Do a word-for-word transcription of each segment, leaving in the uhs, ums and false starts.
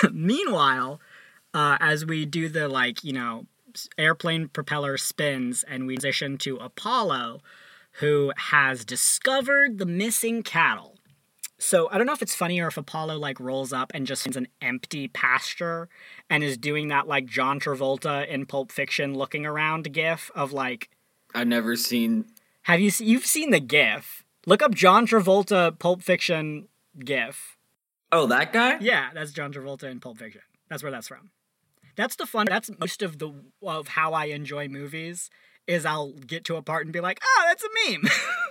Meanwhile, uh, as we do the, like, you know, airplane propeller spins and we transition to Apollo, who has discovered the missing cattle. So I don't know if it's funny or if Apollo like rolls up and just finds an empty pasture and is doing that like John Travolta in Pulp Fiction looking around gif of like. I've never seen. Have you you've seen the gif? Look up John Travolta Pulp Fiction gif. Oh, that guy? Yeah, that's John Travolta in Pulp Fiction. That's where that's from. That's the fun. That's most of the of how I enjoy movies. Is I'll get to a part and be like, oh, that's a meme.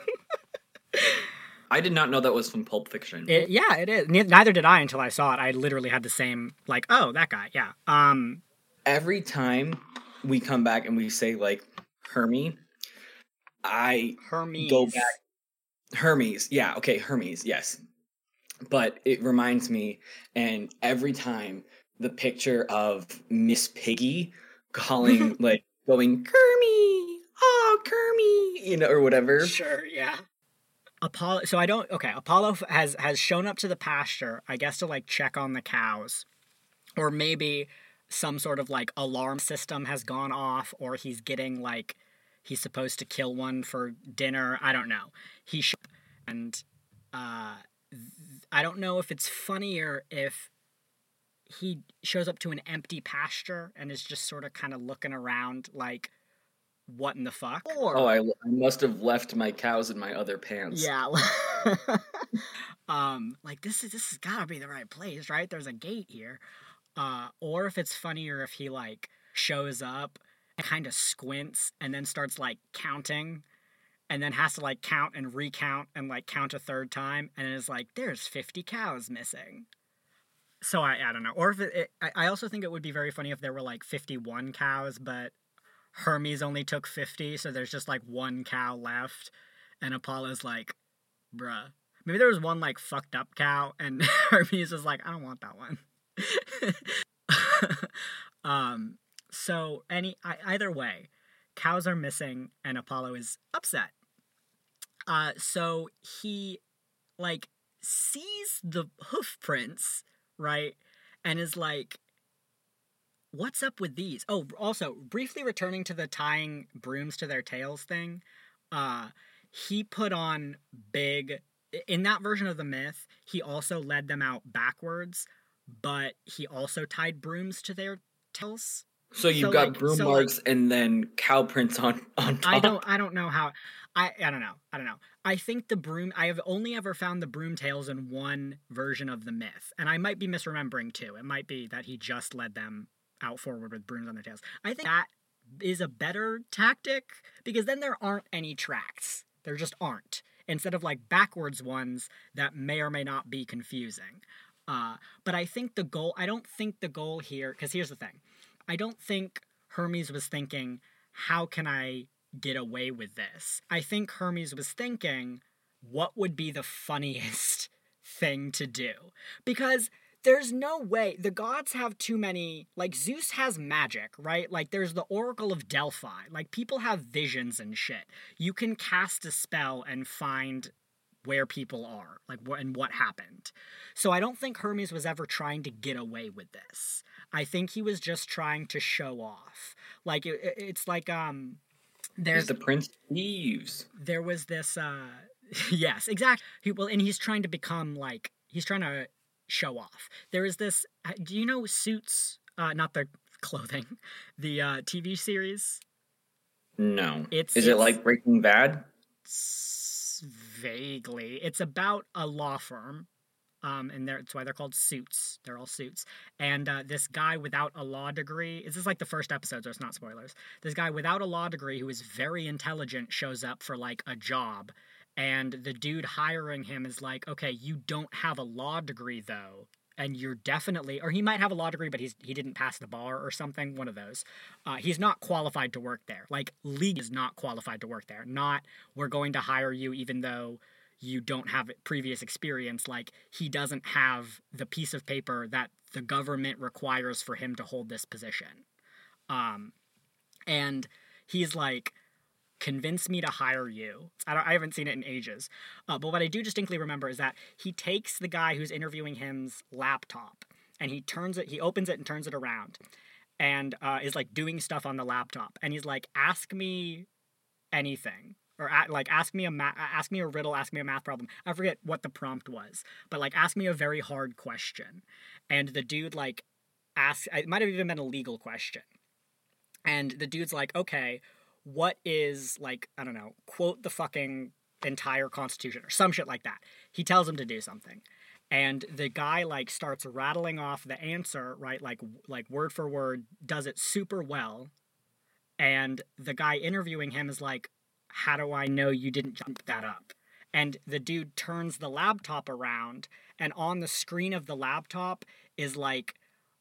I did not know that was from Pulp Fiction. It, yeah, it is. Neither did I until I saw it. I literally had the same, like, oh, that guy, yeah. Um, Every time we come back and we say, like, Hermie, I Hermes. go back. Hermes, yeah, okay, Hermes, yes. But it reminds me, and every time the picture of Miss Piggy calling, like, going, Kermie, oh, Kermie, you know, or whatever. Sure, yeah. Apollo, so I don't, okay, Apollo has, has shown up to the pasture, I guess to, like, check on the cows. Or maybe some sort of, like, alarm system has gone off, or he's getting, like, he's supposed to kill one for dinner. I don't know. He sh- and, uh, I don't know if it's funnier if he shows up to an empty pasture and is just sort of kind of looking around like, what in the fuck? Or, oh, I, I must have left my cows in my other pants. Yeah. um, like, this is this has gotta be the right place, right? There's a gate here. Uh, or if it's funnier if he, like, shows up and kind of squints and then starts, like, counting and then has to, like, count and recount and, like, count a third time and is like, there's fifty cows missing. So I, I don't know. Or if it, it I, I also think it would be very funny if there were, like, fifty-one cows, but Hermes only took fifty, so there's just, like, one cow left, and Apollo's like, bruh. Maybe there was one, like, fucked up cow, and Hermes was like, I don't want that one. um, so, any either way, cows are missing, and Apollo is upset. Uh, so he, like, sees the hoof prints, right, and is like, what's up with these? Oh, also, briefly returning to the tying brooms to their tails thing, uh, he put on big... In that version of the myth, he also led them out backwards, but he also tied brooms to their tails. So you've so, got like, broom so, marks like, and then cow prints on, on top? I don't, I don't know how... I, I don't know. I don't know. I think the broom... I have only ever found the broom tails in one version of the myth, and I might be misremembering, too. It might be that he just led them out forward with brooms on their tails. I think that is a better tactic, because then there aren't any tracks. There just aren't. Instead of, like, backwards ones that may or may not be confusing. Uh, but I think the goal... I don't think the goal here... Because here's the thing. I don't think Hermes was thinking, how can I get away with this? I think Hermes was thinking, what would be the funniest thing to do? Because... There's no way. The gods have too many... Like, Zeus has magic, right? Like, there's the Oracle of Delphi. Like, people have visions and shit. You can cast a spell and find where people are, like, wh- and what happened. So I don't think Hermes was ever trying to get away with this. I think he was just trying to show off. Like, it, it's like, um... There's the Prince Thieves. There was this, uh... yes, exactly. He, well, and he's trying to become, like... He's trying to... show off. There is this... Do you know Suits? Uh, not the clothing. The uh, T V series? No. It's, is it's, it like Breaking Bad? Vaguely. It's about a law firm. Um, and that's why they're called Suits. They're all suits. And uh, this guy without a law degree... This is like the first episode, so it's not spoilers. This guy without a law degree who is very intelligent shows up for, like, a job. And the dude hiring him is like, okay, you don't have a law degree, though, and you're definitely... Or he might have a law degree, but he's he didn't pass the bar or something, one of those. Uh, he's not qualified to work there. Like, League is not qualified to work there. Not, we're going to hire you even though you don't have previous experience. Like, he doesn't have the piece of paper that the government requires for him to hold this position. Um, and he's like... convince me to hire you. I, don't, I haven't seen it in ages. Uh, but what I do distinctly remember is that he takes the guy who's interviewing him's laptop and he turns it, he opens it and turns it around, and uh, is like doing stuff on the laptop, and he's like, "Ask me anything." Or at, like ask me a ma- ask me a riddle, ask me a math problem. I forget what the prompt was, but like ask me a very hard question. And the dude like asks, it might have even been a legal question. And the dude's like, okay, what is like, I don't know, quote the fucking entire Constitution or some shit like that. He tells him to do something. And the guy like starts rattling off the answer, right? Like like word for word, does it super well. And the guy interviewing him is like, how do I know you didn't jump that up? And the dude turns the laptop around, and on the screen of the laptop is like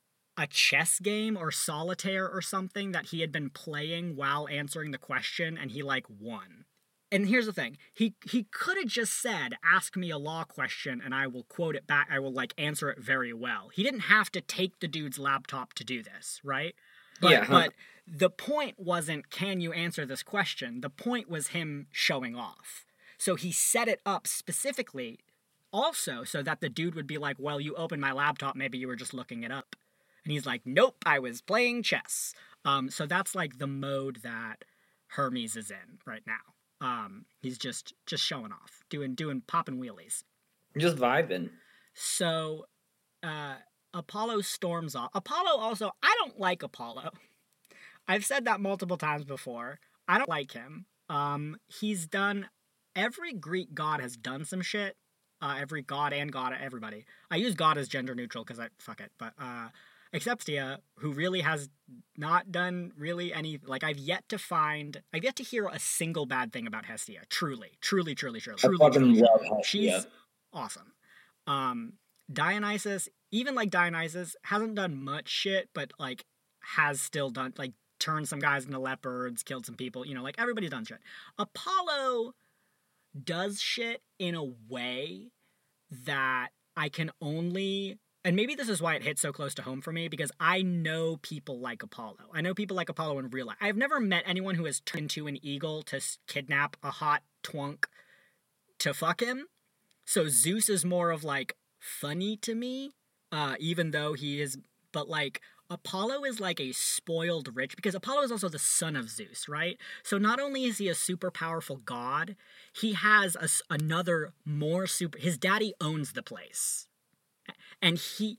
a chess game or solitaire or something that he had been playing while answering the question, and he like won. And here's the thing. He he could have just said, ask me a law question and I will quote it back. I will like answer it very well. He didn't have to take the dude's laptop to do this, right? But, Yeah, huh? but the point wasn't, can you answer this question? The point was him showing off. So he set it up specifically also so that the dude would be like, well, you opened my laptop, maybe you were just looking it up. And he's like, nope, I was playing chess. Um, so that's like the mode that Hermes is in right now. Um, he's just just showing off, doing doing popping wheelies. Just vibing. So uh, Apollo storms off. Apollo also, I don't like Apollo. I've said that multiple times before. I don't like him. Um, he's done, every Greek god has done some shit. Uh, every god and god, everybody. I use god as gender neutral because I, fuck it. But, uh, except Hestia, who really has not done really any, like, I've yet to find, I've yet to hear a single bad thing about Hestia. Truly. Truly, truly, truly. I truly, fucking truly, love truly. Hestia. She's awesome. Um, Dionysus, even like Dionysus, hasn't done much shit, but, like, has still done, like, turned some guys into leopards, killed some people, you know, like, everybody's done shit. Apollo does shit in a way that I can only, and maybe this is why it hits so close to home for me, because I know people like Apollo. I know people like Apollo in real life. I've never met anyone who has turned into an eagle to kidnap a hot twunk to fuck him. So Zeus is more of like funny to me, uh, even though he is, but like Apollo is like a spoiled rich, because Apollo is also the son of Zeus, right? So not only is he a super powerful god, he has a, another more super, his daddy owns the place. And he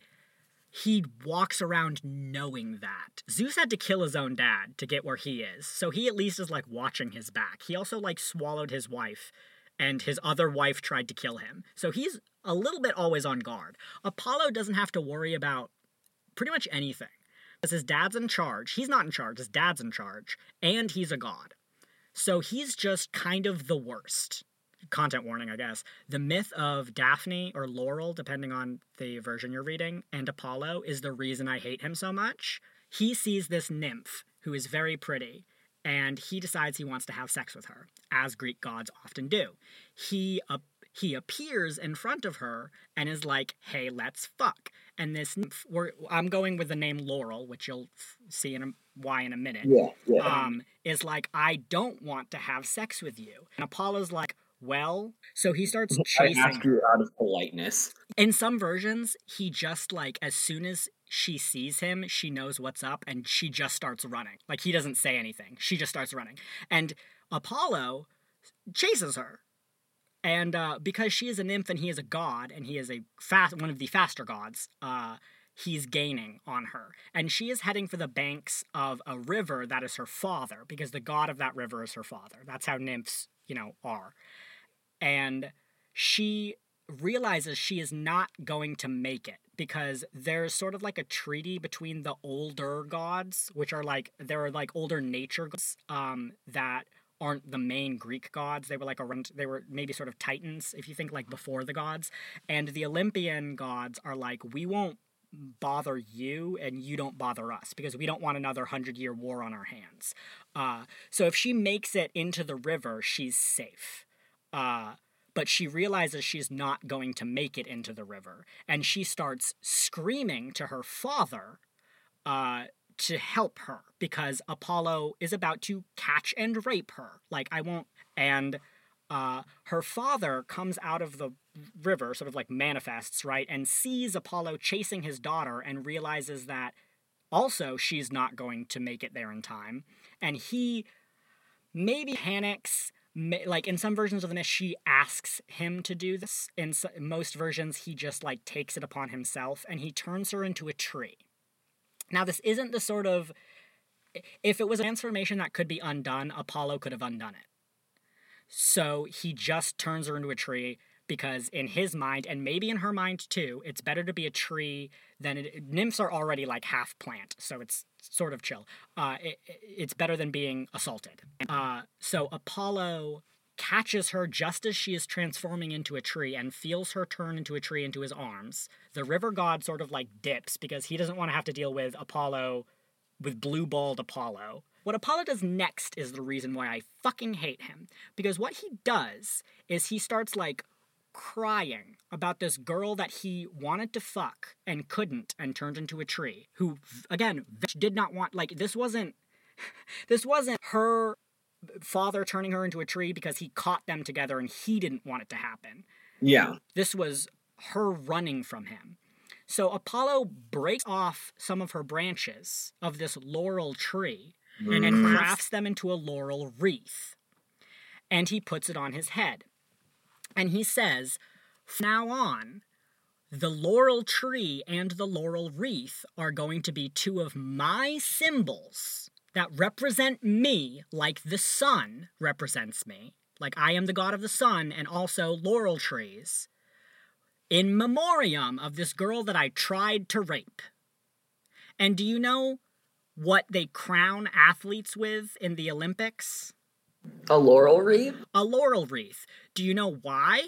he walks around knowing that. Zeus had to kill his own dad to get where he is. So he at least is like watching his back. He also like swallowed his wife, and his other wife tried to kill him. So he's a little bit always on guard. Apollo doesn't have to worry about pretty much anything. Because his dad's in charge. He's not in charge. His dad's in charge. And he's a god. So he's just kind of the worst. Content warning, I guess. The myth of Daphne, or Laurel, depending on the version you're reading, and Apollo is the reason I hate him so much. He sees this nymph who is very pretty, and he decides he wants to have sex with her, as Greek gods often do. He uh, he appears in front of her and is like, hey, let's fuck. And this nymph, we're, I'm going with the name Laurel, which you'll f- see in a, why in a minute, Yeah, yeah. um, is like, I don't want to have sex with you. And Apollo's like, well, so he starts chasing I ask you out of politeness. In some versions, he just, like, as soon as she sees him, she knows what's up, and she just starts running. Like, he doesn't say anything. She just starts running. And Apollo chases her. And uh, because she is a nymph and he is a god, and he is a fast one of the faster gods, uh, he's gaining on her. And she is heading for the banks of a river that is her father, because the god of that river is her father. That's how nymphs, you know, are. And she realizes she is not going to make it, because there's sort of like a treaty between the older gods, which are like, there are like older nature gods um, that aren't the main Greek gods. They were like around, they were maybe sort of titans, if you think like before the gods. And the Olympian gods are like, we won't bother you and you don't bother us, because we don't want another hundred year war on our hands. Uh, so if she makes it into the river, she's safe. Uh, but she realizes she's not going to make it into the river, and she starts screaming to her father uh, to help her, because Apollo is about to catch and rape her. Like, I won't... And Uh, her father comes out of the river, sort of like manifests, right, and sees Apollo chasing his daughter and realizes that also she's not going to make it there in time. And he maybe panics. Like, in some versions of the myth, she asks him to do this. In most versions, he just, like, takes it upon himself, and he turns her into a tree. Now, this isn't the sort of... If it was a transformation that could be undone, Apollo could have undone it. So he just turns her into a tree because in his mind, and maybe in her mind too, it's better to be a tree than... It, nymphs are already, like, half plant, so it's sort of chill. Uh, it, it's better than being assaulted. Uh, so Apollo catches her just as she is transforming into a tree and feels her turn into a tree into his arms. The river god sort of, like, dips because he doesn't want to have to deal with Apollo, with blue-balled Apollo. What Apollo does next is the reason why I fucking hate him. Because what he does is he starts, like, crying about this girl that he wanted to fuck and couldn't and turned into a tree, who, again, did not want, like, this wasn't, this wasn't her father turning her into a tree because he caught them together and he didn't want it to happen. Yeah. This was her running from him. So Apollo breaks off some of her branches of this laurel tree mm. and, and crafts them into a laurel wreath. And he puts it on his head. And he says, from now on, the laurel tree and the laurel wreath are going to be two of my symbols that represent me like the sun represents me. Like I am the god of the sun and also laurel trees. In memoriam of this girl that I tried to rape. And do you know what they crown athletes with in the Olympics? A laurel wreath? A laurel wreath. Do you know why?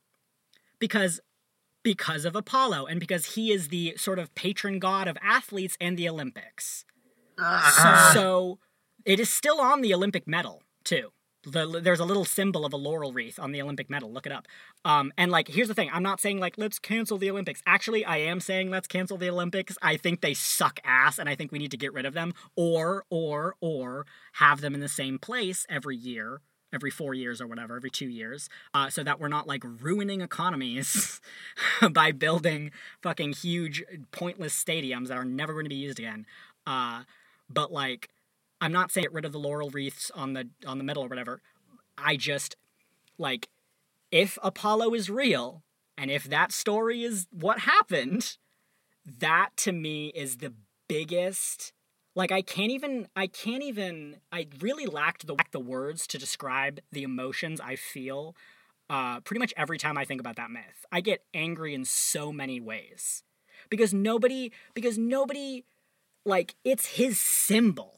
Because because of Apollo, and because he is the sort of patron god of athletes and the Olympics. Uh-huh. So, so it is still on the Olympic medal, too. The, there's a little symbol of a laurel wreath on the Olympic medal. Look it up. Um, and, like, here's the thing. I'm not saying, like, let's cancel the Olympics. Actually, I am saying let's cancel the Olympics. I think they suck ass, and I think we need to get rid of them. Or, or, or have them in the same place every year, every four years or whatever, every two years, uh, so that we're not, like, ruining economies by building fucking huge, pointless stadiums that are never going to be used again. Uh, but, like... I'm not saying get rid of the laurel wreaths on the on the medal or whatever. I just, like, if Apollo is real, and if that story is what happened, that to me is the biggest, like, I can't even, I can't even, I really lacked the, lacked the words to describe the emotions I feel uh, pretty much every time I think about that myth. I get angry in so many ways. Because nobody, because nobody, like, it's his symbol.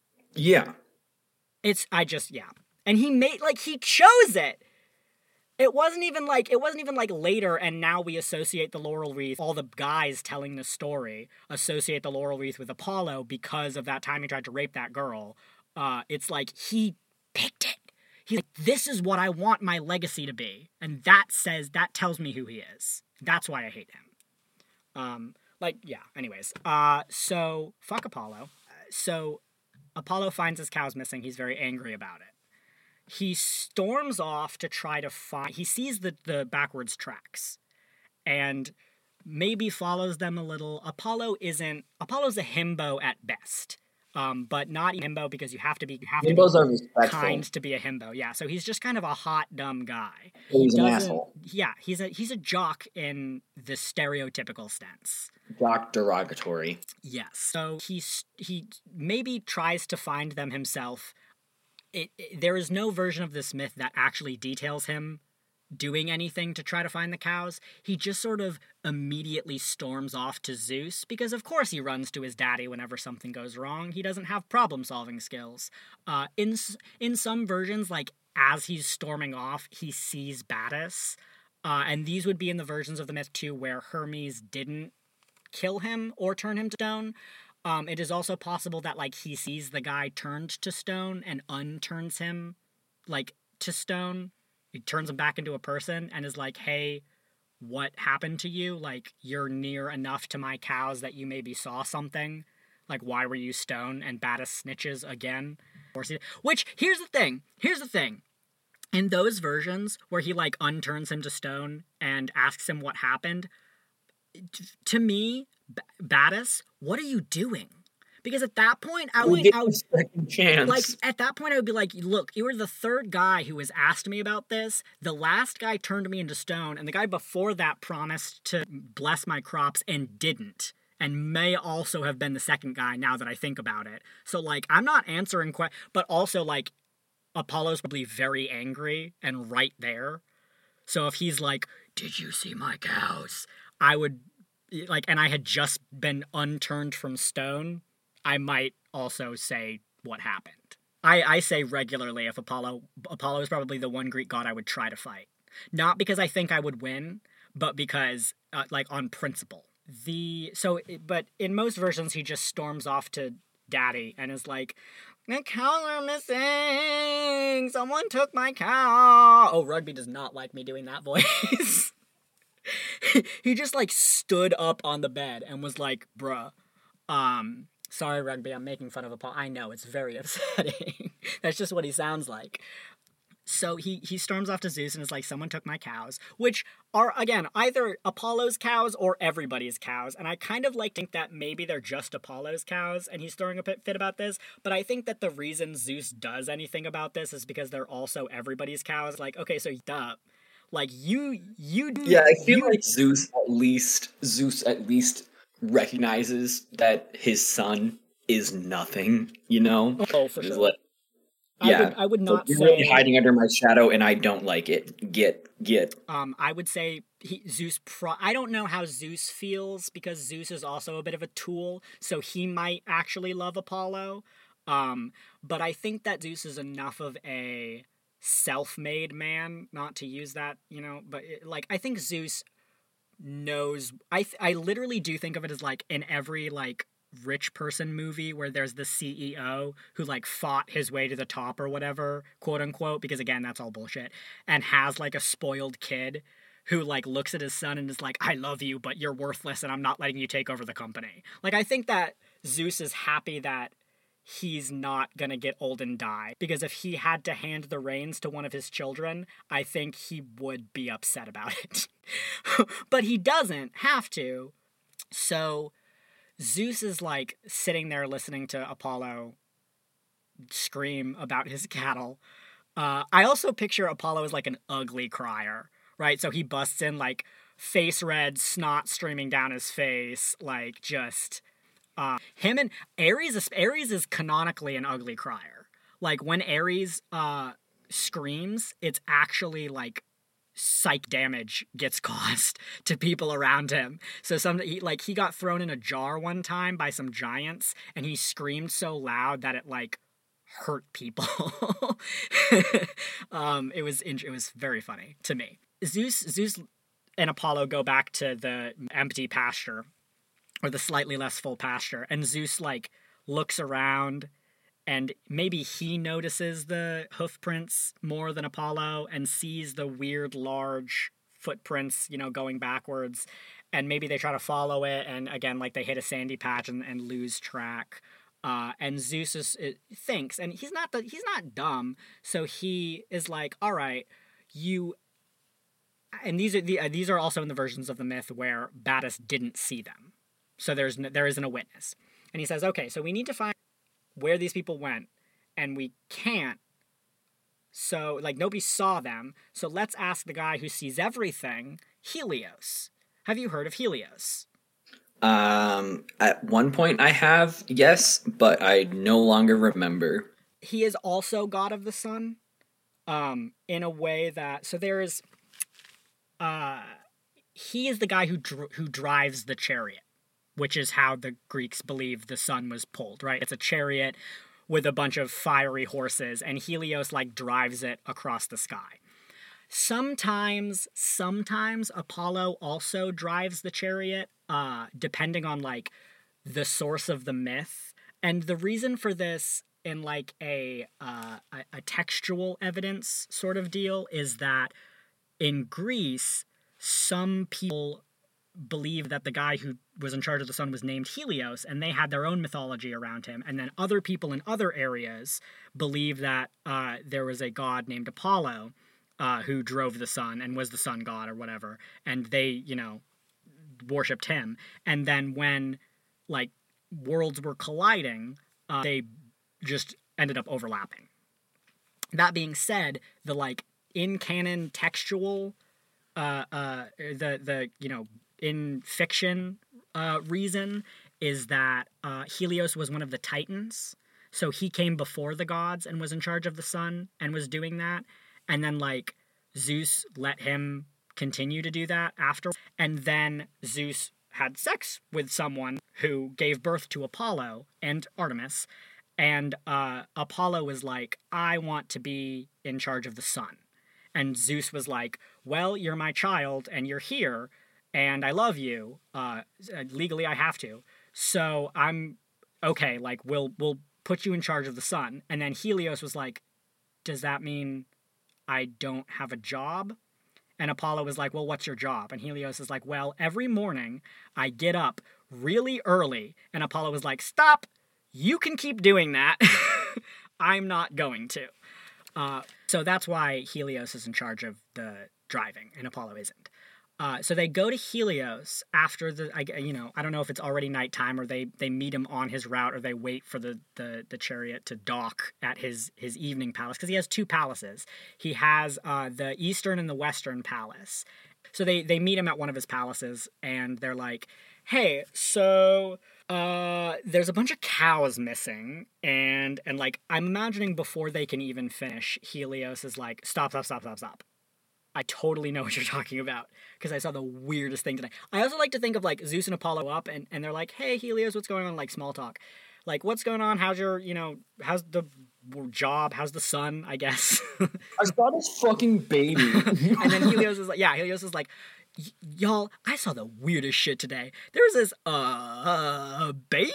Yeah. It's, I just, yeah. And he made, like, he chose it. It wasn't even like, it wasn't even like later and now we associate the laurel wreath, all the guys telling the story associate the laurel wreath with Apollo because of that time he tried to rape that girl. Uh, it's like, he picked it. He's like, this is what I want my legacy to be. And that says, that tells me who he is. That's why I hate him. Um, like, yeah, anyways. Uh, so, fuck Apollo. So, Apollo finds his cows missing. He's very angry about it. He storms off to try to find... He sees the, the backwards tracks and maybe follows them a little. Apollo isn't... Apollo's a himbo at best. Um, but not a himbo because you have to be, you have Himbos to are be respectful. kind to be a himbo. Yeah, so he's just kind of a hot, dumb guy. He's he an asshole. Yeah, he's a he's a jock in the stereotypical sense. Jock derogatory. Yes. So he he maybe tries to find them himself. It, it there is no version of this myth that actually details him doing anything to try to find the cows. He just sort of immediately storms off to Zeus, because of course he runs to his daddy whenever something goes wrong. He doesn't have problem-solving skills. Uh, in, in some versions, like, as he's storming off, he sees Battus, uh, and these would be in the versions of the myth, too, where Hermes didn't kill him or turn him to stone. Um, it is also possible that, like, he sees the guy turned to stone and unturns him, like, to stone. He turns him back into a person and is like, hey, what happened to you? Like, you're near enough to my cows that you maybe saw something. Like, why were you stone? And Battus snitches again. Which, here's the thing. Here's the thing. in those versions where he like unturns him to stone and asks him what happened, to me, B- Battis, what are you doing? Because at that point, I would, I would second chance. Like at that point, I would be like, "Look, you were the third guy who has asked me about this. The last guy turned me into stone, and the guy before that promised to bless my crops and didn't, and may also have been the second guy. Now that I think about it, so like, I'm not answering questions, but also like, Apollo's probably very angry and right there. So if he's like, "Did you see my cows?" I would like, and I had just been unturned from stone, I might also say what happened. I, I say regularly if Apollo Apollo is probably the one Greek god I would try to fight. Not because I think I would win, but because, uh, like, on principle. The so, but in most versions, he just storms off to Daddy and is like, "The cows are missing! Someone took my cow!" Oh, Rugby does not like me doing that voice. He just, like, stood up on the bed and was like, "Bruh, um... sorry, Rugby, I'm making fun of Apollo." I know, it's very upsetting. That's just what he sounds like. So he, he storms off to Zeus and is like, "Someone took my cows," which are, again, either Apollo's cows or everybody's cows. And I kind of like to think that maybe they're just Apollo's cows and he's throwing a fit about this. But I think that the reason Zeus does anything about this is because they're also everybody's cows. Like, okay, so duh. Like, you, you do... Yeah, I feel you, like Zeus at least, Zeus at least recognizes that his son is nothing, you know? Oh, for He's sure. Like, I yeah, would, I would so not you're say... really hiding under my shadow, and I don't like it. Get, get. Um, I would say he, Zeus... Pro- I don't know how Zeus feels, because Zeus is also a bit of a tool, so he might actually love Apollo. Um, but I think that Zeus is enough of a self-made man, not to use that, you know, but, it, like, I think Zeus knows... I, th- I literally do think of it as, like, in every, like, rich person movie where there's the C E O who, like, fought his way to the top or whatever, quote unquote, because again, that's all bullshit, and has, like, a spoiled kid who, like, looks at his son and is like, "I love you, but you're worthless and I'm not letting you take over the company." Like, I think that Zeus is happy that he's not gonna get old and die, because if he had to hand the reins to one of his children, I think he would be upset about it. But he doesn't have to. So Zeus is, like, sitting there listening to Apollo scream about his cattle. Uh, I also picture Apollo as, like, an ugly crier, right? So he busts in, like, face red, snot streaming down his face, like, just... Uh, him and Ares is, Ares is canonically an ugly crier. Like, when Ares uh, screams, it's actually, like, psych damage gets caused to people around him. So some he, like he got thrown in a jar one time by some giants, and he screamed so loud that it, like, hurt people. um, it was it was very funny to me. Zeus Zeus and Apollo go back to the empty pasture, or the slightly less full pasture, and Zeus, like, looks around, and maybe he notices the hoof prints more than Apollo and sees the weird large footprints, you know, going backwards, and maybe they try to follow it, and again, like, they hit a sandy patch and, and lose track. Uh, and Zeus is, it, thinks, and he's not the, he's not dumb, so he is like, "All right, you..." And these are the uh, these are also in the versions of the myth where Battis didn't see them. So there's no, there isn't a witness. And he says, "Okay, so we need to find where these people went, and we can't. So, like, nobody saw them, so let's ask the guy who sees everything, Helios. Have you heard of Helios?" Um, at one point I have, yes, but I no longer remember. He is also god of the sun, um, in a way that... So there is... Uh, he is the guy who dr- who drives the chariot, which is how the Greeks believe the sun was pulled, right? It's a chariot with a bunch of fiery horses, and Helios, like, drives it across the sky. Sometimes, sometimes Apollo also drives the chariot, uh, depending on, like, the source of the myth. And the reason for this, in, like, a, uh, a, a textual evidence sort of deal, is that in Greece, some people believe that the guy who was in charge of the sun was named Helios, and they had their own mythology around him. And then other people in other areas believe that uh, there was a god named Apollo. uh, who drove the sun and was the sun god or whatever, and they, you know, worshipped him. And then when, like, worlds were colliding, uh, they just ended up overlapping. That being said, the, like, in-canon textual, uh, uh, the, the, you know, in fiction uh, reason is that uh, Helios was one of the Titans. So he came before the gods and was in charge of the sun and was doing that. And then, like, Zeus let him continue to do that after. And then Zeus had sex with someone who gave birth to Apollo and Artemis. And uh, Apollo was like, I want to be in charge of the sun. And Zeus was like, well, you're my child and you're here and I love you. Uh, legally, I have to. So I'm okay. Like, we'll, we'll put you in charge of the sun. And then Helios was like, does that mean I don't have a job? And Apollo was like, well, what's your job? And Helios is like, well, every morning I get up really early. And Apollo was like, stop. You can keep doing that. I'm not going to. Uh, so that's why Helios is in charge of the driving and Apollo isn't. Uh, so they go to Helios after the, I, you know, I don't know if it's already nighttime or they, they meet him on his route or they wait for the, the, the chariot to dock at his, his evening palace. Because he has two palaces. He has uh, the Eastern and the Western palace. So they, they meet him at one of his palaces and they're like, hey, so uh, there's a bunch of cows missing. And, and like, I'm imagining before they can even finish, Helios is like, stop, stop, stop, stop, stop. I totally know what you're talking about, because I saw the weirdest thing today. I also like to think of, like, Zeus and Apollo up, and, and they're like, hey, Helios, what's going on? Like, small talk. Like, what's going on? How's your, you know, how's the job? How's the sun, I guess? I saw this fucking baby. And then Helios is like, yeah, Helios is like, y'all, I saw the weirdest shit today. There's this, uh, baby?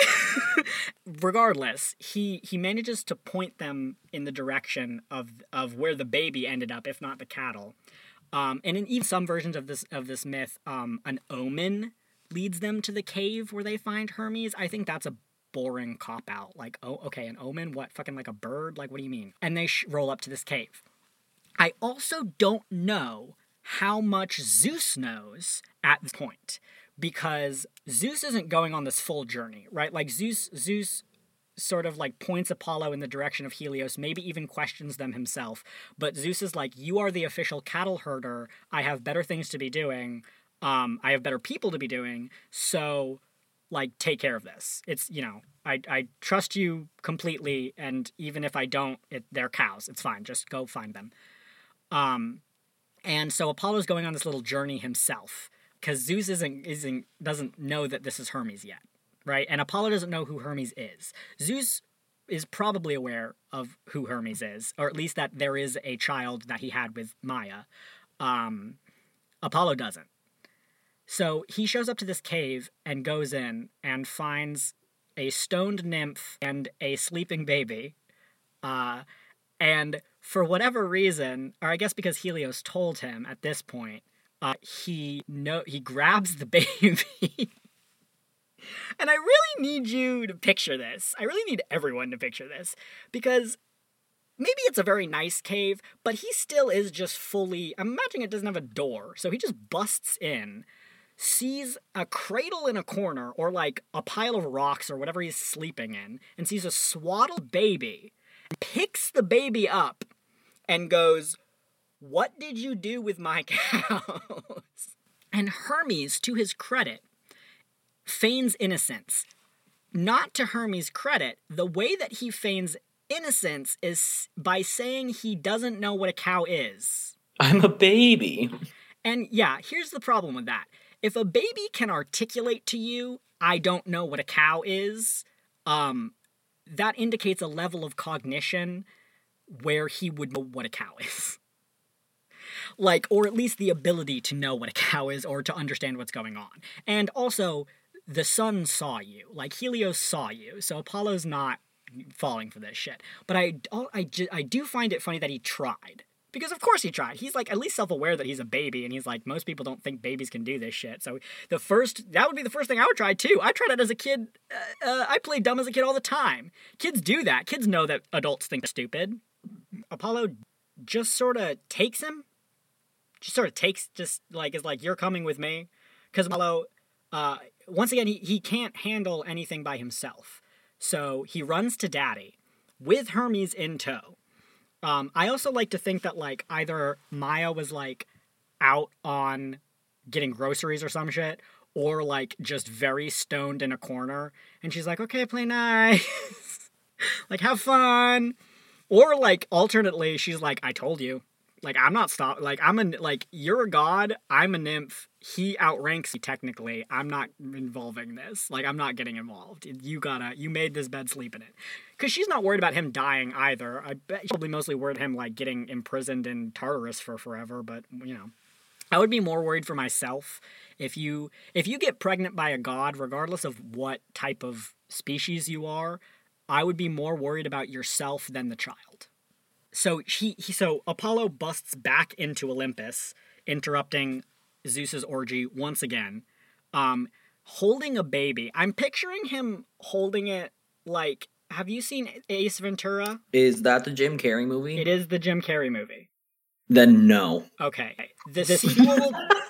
Regardless, he he manages to point them in the direction of of where the baby ended up, if not the cattle. Um, and in even some versions of this of this myth, um, an omen leads them to the cave where they find Hermes. I think that's a boring cop out. Like, oh, okay, an omen? What? Fucking like a bird? Like, what do you mean? And they sh- roll up to this cave. I also don't know how much Zeus knows at this point, because Zeus isn't going on this full journey, right? Like, Zeus, Zeus sort of, like, points Apollo in the direction of Helios, maybe even questions them himself, but Zeus is like, you are the official cattle herder, I have better things to be doing, um, I have better people to be doing, so, like, take care of this. It's, you know, I, I trust you completely, and even if I don't, it, they're cows, it's fine, just go find them. Um, and so Apollo's going on this little journey himself, because Zeus isn't isn't doesn't know that this is Hermes yet, right? And Apollo doesn't know who Hermes is. Zeus is probably aware of who Hermes is, or at least that there is a child that he had with Maya. Um, Apollo doesn't. So he shows up to this cave and goes in and finds a stoned nymph and a sleeping baby. Uh, and for whatever reason, or I guess because Helios told him at this point, Uh, he no he grabs the baby. And I really need you to picture this. I really need everyone to picture this. Because maybe it's a very nice cave, but he still is just fully... I'm imagining it doesn't have a door. So he just busts in, sees a cradle in a corner, or like a pile of rocks or whatever he's sleeping in, and sees a swaddled baby, picks the baby up, and goes... What did you do with my cows? And Hermes, to his credit, feigns innocence. Not to Hermes' credit, the way that he feigns innocence is by saying he doesn't know what a cow is. I'm a baby. And yeah, here's the problem with that. If a baby can articulate to you, I don't know what a cow is, um, that indicates a level of cognition where he would know what a cow is. Like, or at least the ability to know what a cow is or to understand what's going on. And also, the sun saw you. Like, Helios saw you. So Apollo's not falling for this shit. But I, I, I do find it funny that he tried. Because of course he tried. He's, like, at least self-aware that he's a baby. And he's like, most people don't think babies can do this shit. So the first, that would be the first thing I would try, too. I tried it as a kid. Uh, uh, I played dumb as a kid all the time. Kids do that. Kids know that adults think they're stupid. Apollo just sort of takes him. Just sort of takes, just like, is like, you're coming with me. Because Apollo, uh, once again, he, he can't handle anything by himself. So he runs to Daddy with Hermes in tow. Um, I also like to think that, like, either Maya was, like, out on getting groceries or some shit, or, like, just very stoned in a corner, and she's like, okay, play nice. Like, have fun. Or, like, alternately, she's like, I told you. Like, I'm not stop. Like, I'm a, like, you're a god, I'm a nymph, he outranks you technically, I'm not involving this. Like, I'm not getting involved. You gotta, you made this bed, sleep in it. Because she's not worried about him dying either. I bet she's probably mostly worried him, like, getting imprisoned in Tartarus for forever, but, you know. I would be more worried for myself if you, if you get pregnant by a god, regardless of what type of species you are, I would be more worried about yourself than the child. So he, he so Apollo busts back into Olympus, interrupting Zeus's orgy once again, um, holding a baby. I'm picturing him holding it like, have you seen Ace Ventura? Is that the Jim Carrey movie? It is the Jim Carrey movie. Then no. Okay. The sequel...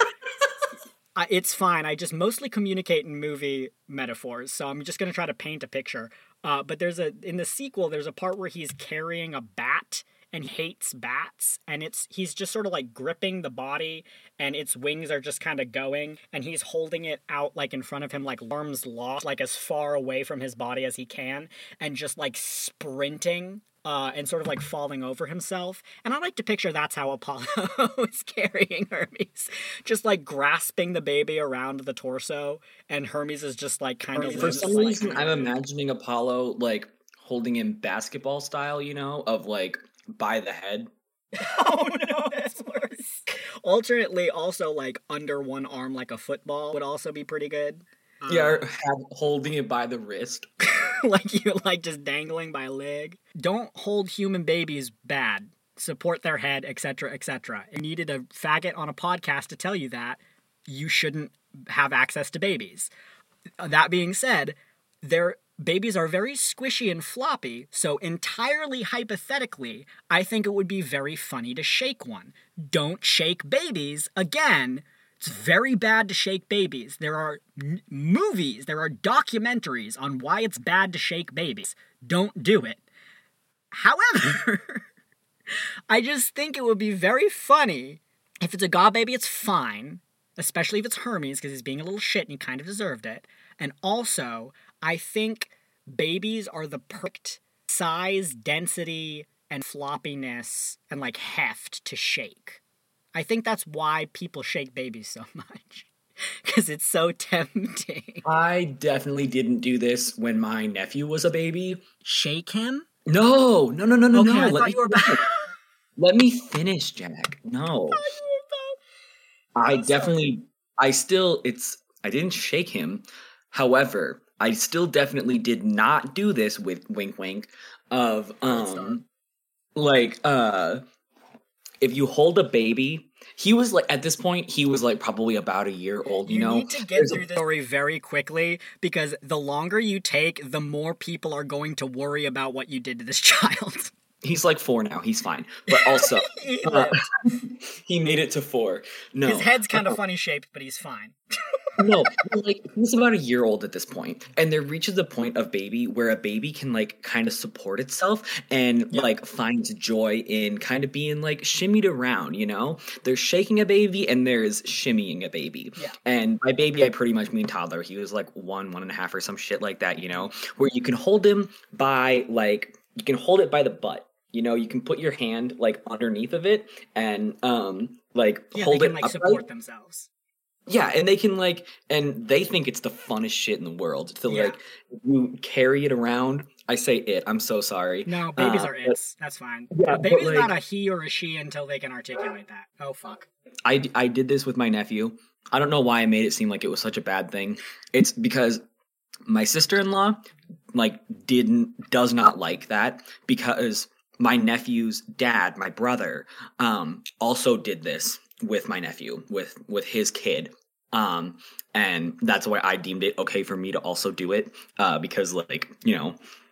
uh, it's fine. I just mostly communicate in movie metaphors, so I'm just going to try to paint a picture. Uh, but there's a in the sequel, there's a part where he's carrying a bat, and he hates bats, and it's he's just sort of like gripping the body, and its wings are just kind of going, and he's holding it out like in front of him, like arms lost, like as far away from his body as he can, and just like sprinting. Uh, and sort of like falling over himself. And I like to picture that's how Apollo is carrying Hermes. Just like grasping the baby around the torso, and Hermes is just like kind of... For some reason, I'm imagining Apollo like holding him basketball style, you know, of like by the head. Oh no, that's worse. Alternately, also like under one arm like a football would also be pretty good. Yeah, or have, holding it by the wrist. Like you're like just dangling by a leg. Don't hold human babies bad. Support their head, et cetera, et cetera. You needed a faggot on a podcast to tell you that you shouldn't have access to babies. That being said, their babies are very squishy and floppy, so entirely hypothetically, I think it would be very funny to shake one. Don't shake babies again. It's very bad to shake babies. There are n- movies, there are documentaries on why it's bad to shake babies. Don't do it. However, I just think it would be very funny. If it's a god baby, it's fine. Especially if it's Hermes, because he's being a little shit and he kind of deserved it. And also, I think babies are the perfect size, density, and floppiness, and like heft to shake. I think that's why people shake babies so much. Because it's so tempting. I definitely didn't do this when my nephew was a baby. Shake him? No, no, no, no, no, okay, no. I Let thought me you were about... Let me finish, Jack. No. I definitely, I still, it's, I didn't shake him. However, I still definitely did not do this with wink wink of, um, like, uh, if you hold a baby, he was like, at this point, he was like probably about a year old, you, you know? You need to get There's through a- the story very quickly, because the longer you take, the more people are going to worry about what you did to this child. He's like four now. He's fine. But also, he, uh, he made it to four. No. His head's kind of uh, funny shaped, but he's fine. No, like, he's about a year old at this point. And there reaches the point of baby where a baby can, like, kind of support itself and, yeah. like, finds joy in kind of being, like, shimmied around, you know? There's shaking a baby and there's shimmying a baby. Yeah. And by baby, I pretty much mean toddler. He was, like, one, one and a half or some shit like that, you know? Where you can hold him by, like, you can hold it by the butt. You know, you can put your hand, like, underneath of it and, um, like, yeah, hold they it can, like, upright. support themselves. Yeah, and they can, like, and they think it's the funnest shit in the world to, yeah. like, you carry it around. I say it. I'm so sorry. No, babies uh, are its. That's fine. Yeah, a baby's but, like, not a he or a she until they can articulate that. Oh, fuck. I, I did this with my nephew. I don't know why I made it seem like it was such a bad thing. It's because my sister-in-law, like, didn't, does not like that because my nephew's dad, my brother, um, also did this with my nephew, with with his kid, um, and that's why I deemed it okay for me to also do it, uh, because, like, you know,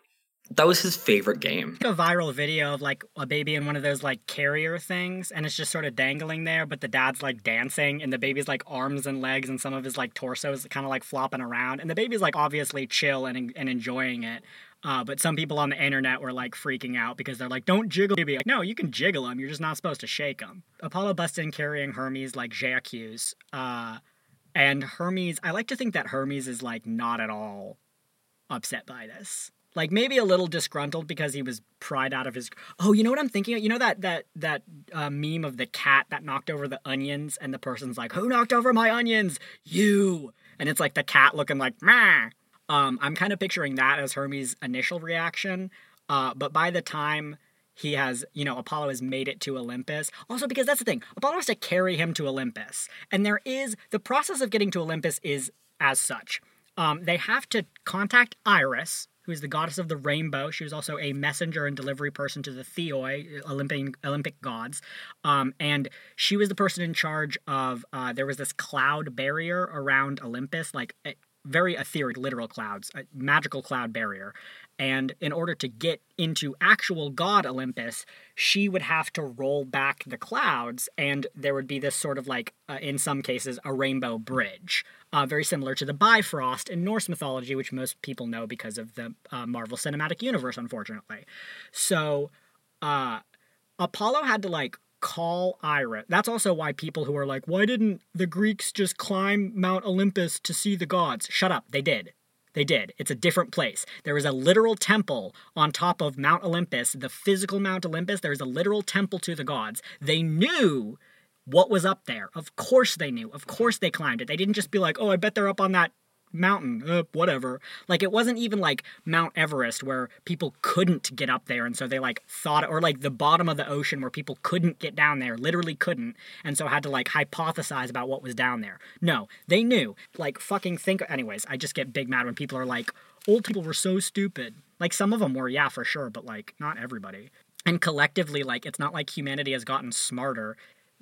That was his favorite game. A viral video of like a baby in one of those like carrier things, and it's just sort of dangling there, but the dad's like dancing, and the baby's like arms and legs and some of his like torso is kind of like flopping around, and the baby's like obviously chill and and enjoying it. Uh, but some people on the internet were like freaking out because they're like, "Don't jiggle baby." Like, no, you can jiggle him. You're just not supposed to shake him. Apollo busts in carrying Hermes like J'accuse. Uh, and Hermes, I like to think that Hermes is like not at all upset by this. Like, maybe a little disgruntled because he was pried out of his... Oh, you know what I'm thinking of? You know that that that uh, meme of the cat that knocked over the onions, and the person's like, "Who knocked over my onions? You!" And it's like the cat looking like, "Meh." Um, I'm kind of picturing that as Hermes' initial reaction. Uh, but by the time he has, you know, Apollo has made it to Olympus... Also, because that's the thing. Apollo has to carry him to Olympus. And there is... The process of getting to Olympus is as such. Um, they have to contact Iris, who is the goddess of the rainbow. She was also a messenger and delivery person to the Theoi, Olympic, Olympic gods. Um, and she was the person in charge of, uh, there was this cloud barrier around Olympus, like a very etheric, literal clouds, a magical cloud barrier. And in order to get into actual god Olympus, she would have to roll back the clouds, and there would be this sort of like, uh, in some cases, a rainbow bridge. Uh, very similar to the Bifrost in Norse mythology, which most people know because of the uh, Marvel Cinematic Universe, unfortunately. So, uh, Apollo had to, like, call Iris. That's also why people who are like, why didn't the Greeks just climb Mount Olympus to see the gods? Shut up, they did. They did. It's a different place. There is a literal temple on top of Mount Olympus, the physical Mount Olympus. There is a literal temple to the gods. They knew what was up there. Of course they knew. Of course they climbed it. They didn't just be like, oh, I bet they're up on that mountain. Uh, whatever. Like, it wasn't even like Mount Everest where people couldn't get up there, and so they, like, thought... Or, like, the bottom of the ocean where people couldn't get down there. Literally couldn't. And so had to, like, hypothesize about what was down there. No. They knew. Like, fucking think... Anyways, I just get big mad when people are like, old people were so stupid. Like, some of them were, yeah, for sure, but, like, not everybody. And collectively, like, it's not like humanity has gotten smarter.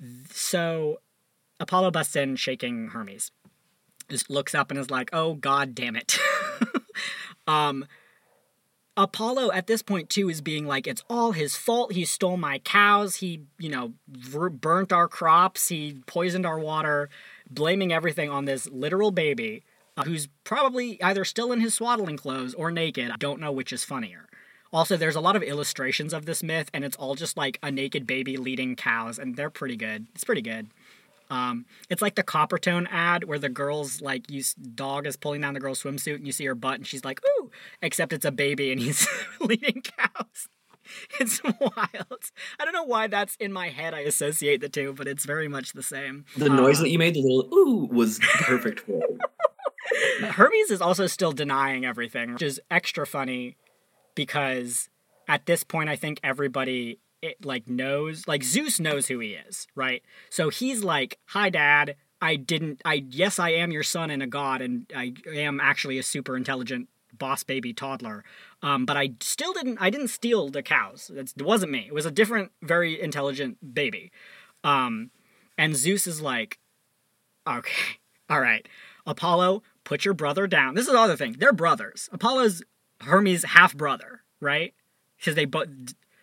So, Apollo busts in shaking Hermes. Just looks up and is like, oh, god damn it. um, Apollo, at this point, too, is being like, it's all his fault. He stole my cows. He, you know, ver- burnt our crops. He poisoned our water. Blaming everything on this literal baby uh, who's probably either still in his swaddling clothes or naked. I don't know which is funnier. Also, there's a lot of illustrations of this myth, and it's all just, like, a naked baby leading cows, and they're pretty good. It's pretty good. Um, it's like the Coppertone ad where the girl's, like, you, dog is pulling down the girl's swimsuit, and you see her butt, and she's like, ooh! Except it's a baby, and he's leading cows. It's wild. I don't know why that's in my head. I associate the two, but it's very much the same. The noise uh, that you made, the little ooh, was perfect for it. Hermes is also still denying everything, which is extra funny. Because at this point, I think everybody, it, like, knows, like, Zeus knows who he is, right? So he's like, hi, Dad, I didn't, I, yes, I am your son and a god, and I am actually a super intelligent boss baby toddler, um, but I still didn't, I didn't steal the cows. It's, it wasn't me. It was a different, very intelligent baby. Um, and Zeus is like, okay, all right, Apollo, put your brother down. This is the other thing. They're brothers. Apollo's Hermes' half-brother, right? Because they both...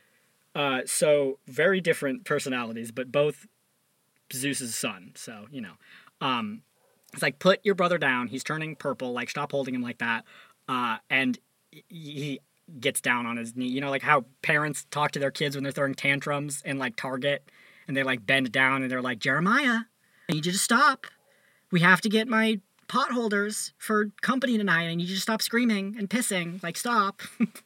Uh, so, very different personalities, but both Zeus's son, so, you know. Um, it's like, put your brother down, he's turning purple, like, stop holding him like that. Uh, and he gets down on his knee. You know, like how parents talk to their kids when they're throwing tantrums in, like, Target, and they, like, bend down, and they're like, Jeremiah, I need you to stop. We have to get my potholders for company tonight. I need you to stop screaming and pissing. Like, stop.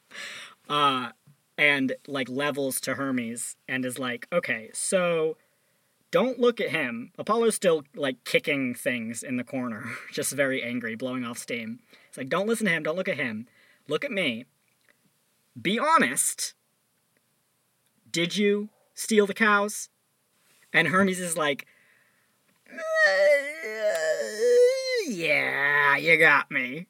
uh, and, like, levels to Hermes and is like, okay, so don't look at him. Apollo's still, like, kicking things in the corner. Just very angry, blowing off steam. It's like, don't listen to him. Don't look at him. Look at me. Be honest. Did you steal the cows? And Hermes is like, yeah, you got me.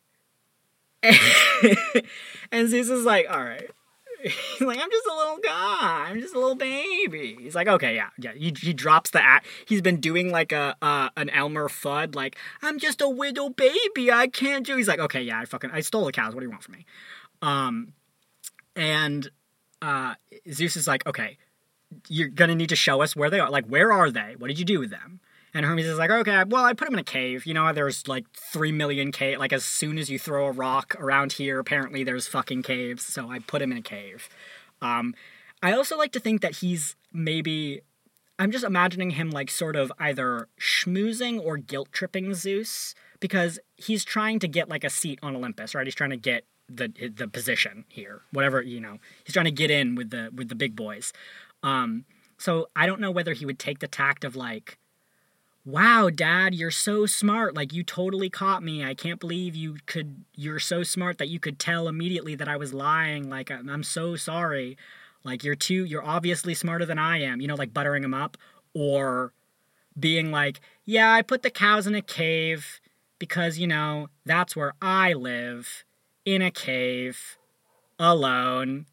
And Zeus is like, all right. He's like, I'm just a little guy. I'm just a little baby. He's like, okay, yeah, yeah. He, he drops the act. He's been doing like a uh, an Elmer Fudd, like, I'm just a widow baby. I can't do. He's like, okay, yeah, I fucking, I stole the cows. What do you want from me? Um, And uh, Zeus is like, okay, you're gonna need to show us where they are. Like, where are they? What did you do with them? And Hermes is like, okay, well, I put them in a cave. You know, there's like three million cave. Like, as soon as you throw a rock around here, apparently there's fucking caves. So I put him in a cave. Um, I also like to think that he's maybe. I'm just imagining him like sort of either schmoozing or guilt tripping Zeus, because he's trying to get like a seat on Olympus, right? He's trying to get the the position here, whatever, you know. He's trying to get in with the with the big boys. Um, so I don't know whether he would take the tact of like, wow, Dad, you're so smart. Like, you totally caught me. I can't believe you could, you're so smart that you could tell immediately that I was lying. Like, I'm, I'm so sorry. Like, you're too, you're obviously smarter than I am, you know, like buttering him up. Or being like, yeah, I put the cows in a cave because, you know, that's where I live, in a cave, alone,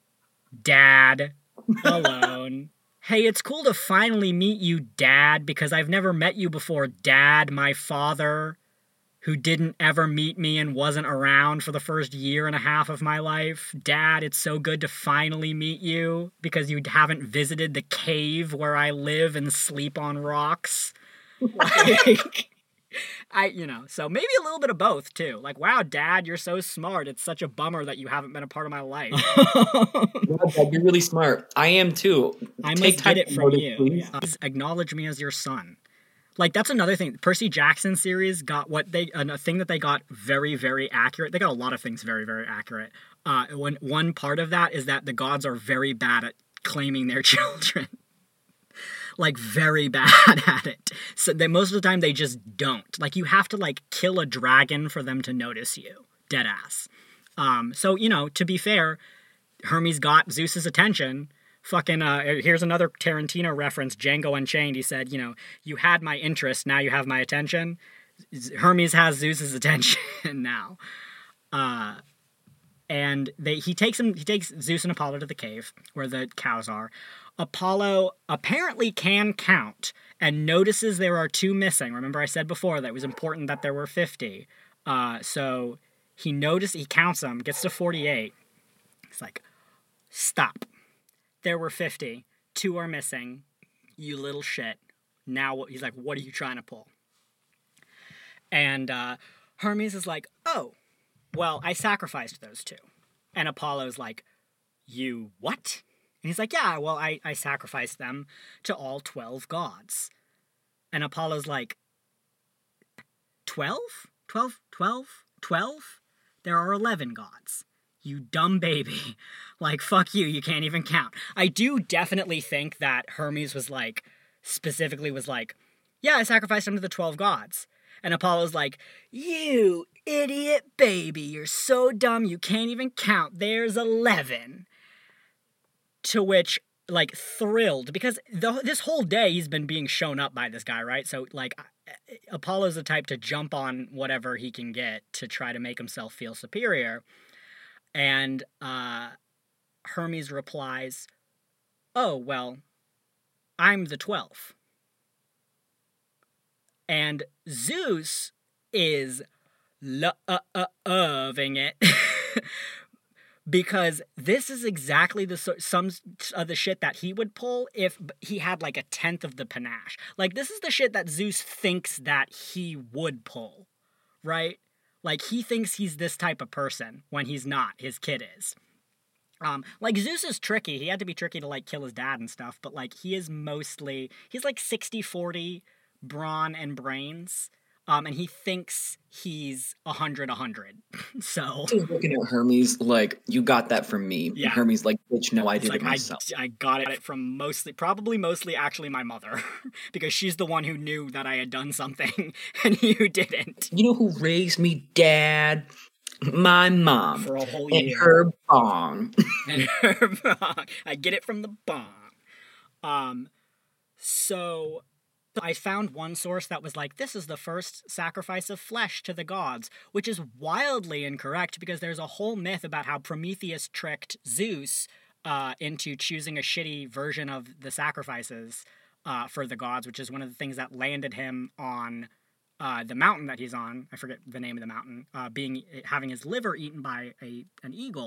Dad, alone. Hey, it's cool to finally meet you, Dad, because I've never met you before, Dad, my father, who didn't ever meet me and wasn't around for the first year and a half of my life. Dad, it's so good to finally meet you because you haven't visited the cave where I live and sleep on rocks. Like, I, you know, so maybe a little bit of both, too. Like, wow, Dad, you're so smart. It's such a bummer that you haven't been a part of my life. Wow, Dad, you're really smart. I am, too. I Take must hide it from notice, you. please. Yeah. Acknowledge me as your son. Like, that's another thing. Percy Jackson series got what they, a thing that they got very, very accurate. They got a lot of things very, very accurate. Uh, one, one part of that is that the gods are very bad at claiming their children. Like, very bad at it. So they, most of the time they just don't. Like, you have to, like, kill a dragon for them to notice you. Deadass. Um, so, you know, to be fair, Hermes got Zeus's attention. Fucking, uh, here's another Tarantino reference, Django Unchained. He said, you know, you had my interest, now you have my attention. Hermes has Zeus's attention now. Uh, and they he takes him, he takes Zeus and Apollo to the cave where the cows are. Apollo apparently can count and notices there are two missing. Remember I said before that it was important that there were fifty. Uh, so he notices, he counts them, gets to forty-eight. He's like, stop. There were fifty. Two are missing. You little shit. Now, he's like, what are you trying to pull? And uh, Hermes is like, oh, well, I sacrificed those two. And Apollo's like, you what? And he's like, yeah, well, I, I sacrificed them to all twelve gods. And Apollo's like, twelve? twelve? twelve? twelve? There are eleven gods. You dumb baby. Like, fuck you, you can't even count. I do definitely think that Hermes was like, specifically was like, yeah, I sacrificed them to the twelve gods. And Apollo's like, you idiot baby, you're so dumb you can't even count. There's eleven. To which, like, thrilled, because the, this whole day he's been being shown up by this guy, right? So, like, Apollo's the type to jump on whatever he can get to try to make himself feel superior. And uh, Hermes replies, oh, well, I'm the twelfth. And Zeus is loving it. Because this is exactly the some of the shit that he would pull if he had like a tenth of the panache. Like, this is the shit that Zeus thinks that he would pull, right? Like, he thinks he's this type of person when he's not. His kid is. Um, like, Zeus is tricky. He had to be tricky to, like, kill his dad and stuff, but, like, he is mostly, he's like sixty forty brawn and brains. Um, and he thinks he's one hundred one hundred. So He's looking at Hermes like, you got that from me. Yeah. And Hermes like, bitch, no, I it's did like, it myself. I, I got it from mostly, probably mostly actually my mother. Because she's the one who knew that I had done something and you didn't. You know who raised me, Dad? My mom. For a whole and year. her bong. And her bong. I get it from the bong. Um, so I found one source that was like, this is the first sacrifice of flesh to the gods, which is wildly incorrect because there's a whole myth about how Prometheus tricked Zeus uh, into choosing a shitty version of the sacrifices uh, for the gods, which is one of the things that landed him on uh, the mountain that he's on. I forget the name of the mountain. Uh, being having his liver eaten by a an eagle.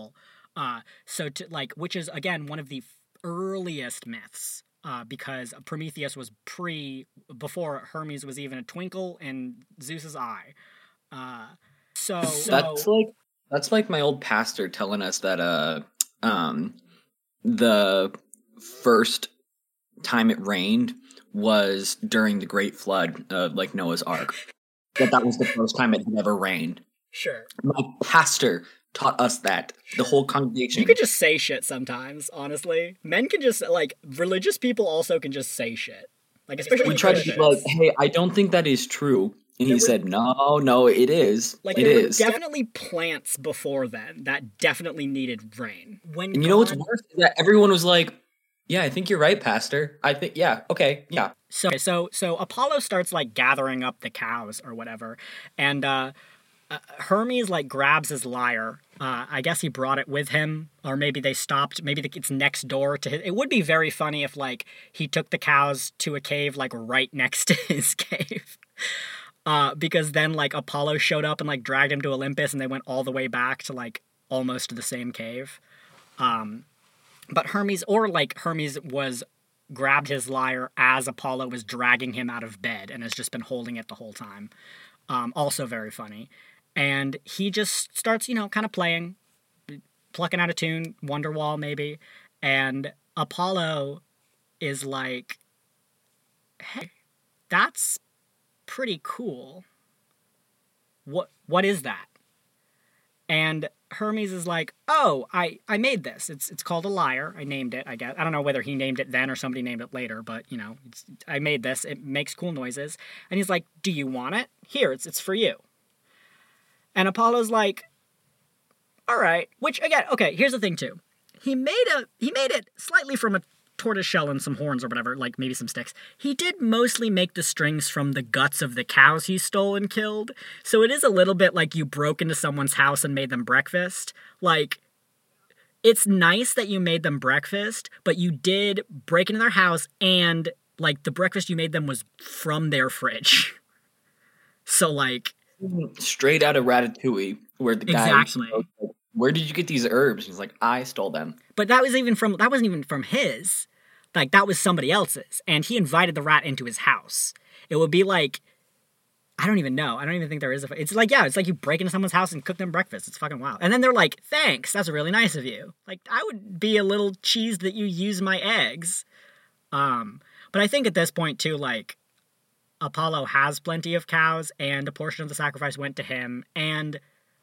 Uh, so to like, which is again one of the earliest myths, uh, because Prometheus was pre before Hermes was even a twinkle in Zeus's eye. Uh, so That's like that's like my old pastor telling us that uh um the first time it rained was during the Great Flood, uh, like Noah's Ark. That that was the first time it had ever rained. Sure. My pastor taught us that. The whole congregation. You could just say shit sometimes, honestly. Men can just, like, religious people also can just say shit. Like, especially we tried to be like, hey, I don't think that is true. And he said, no, no, it is. Like, it there is. were definitely plants before then that definitely needed rain. When and you God... know what's worse? Is that everyone was like, yeah, I think you're right, Pastor. I think, yeah, okay, yeah. So, so, so Apollo starts, like, gathering up the cows or whatever, and, uh, uh Hermes, like, grabs his lyre. Uh, I guess he brought it with him, or maybe they stopped, maybe it's next door to his... It would be very funny if, like, he took the cows to a cave, like, right next to his cave. Uh, because then, like, Apollo showed up and, like, dragged him to Olympus, and they went all the way back to, like, almost the same cave. Um, but Hermes, or, like, Hermes was... grabbed his lyre as Apollo was dragging him out of bed and has just been holding it the whole time. Um, also very funny. And he just starts, you know, kind of playing, plucking out a tune, Wonderwall maybe, and Apollo is like, hey, that's pretty cool. What what is that? And Hermes is like, oh, I, I made this. It's it's called a lyre. I named it, I guess. I don't know whether he named it then or somebody named it later, but, you know, it's, I made this. It makes cool noises. And he's like, do you want it? Here, it's it's for you. And Apollo's like, all right. Which, again, okay, here's the thing, too. He made a he made it slightly from a tortoise shell and some horns or whatever, like maybe some sticks. He did mostly make the strings from the guts of the cows he stole and killed. So it is a little bit like you broke into someone's house and made them breakfast. Like, it's nice that you made them breakfast, but you did break into their house and, like, the breakfast you made them was from their fridge. So, like... straight out of Ratatouille, where the guy... Exactly. Goes, where did you get these herbs? He's like, I stole them. But that was even from... That wasn't even from his. Like, that was somebody else's. And he invited the rat into his house. It would be like... I don't even know. I don't even think there is a... It's like, yeah, it's like you break into someone's house and cook them breakfast. It's fucking wild. And then they're like, thanks, that's really nice of you. Like, I would be a little cheesed that you use my eggs. Um, but I think at this point, too, like, Apollo has plenty of cows, and a portion of the sacrifice went to him, and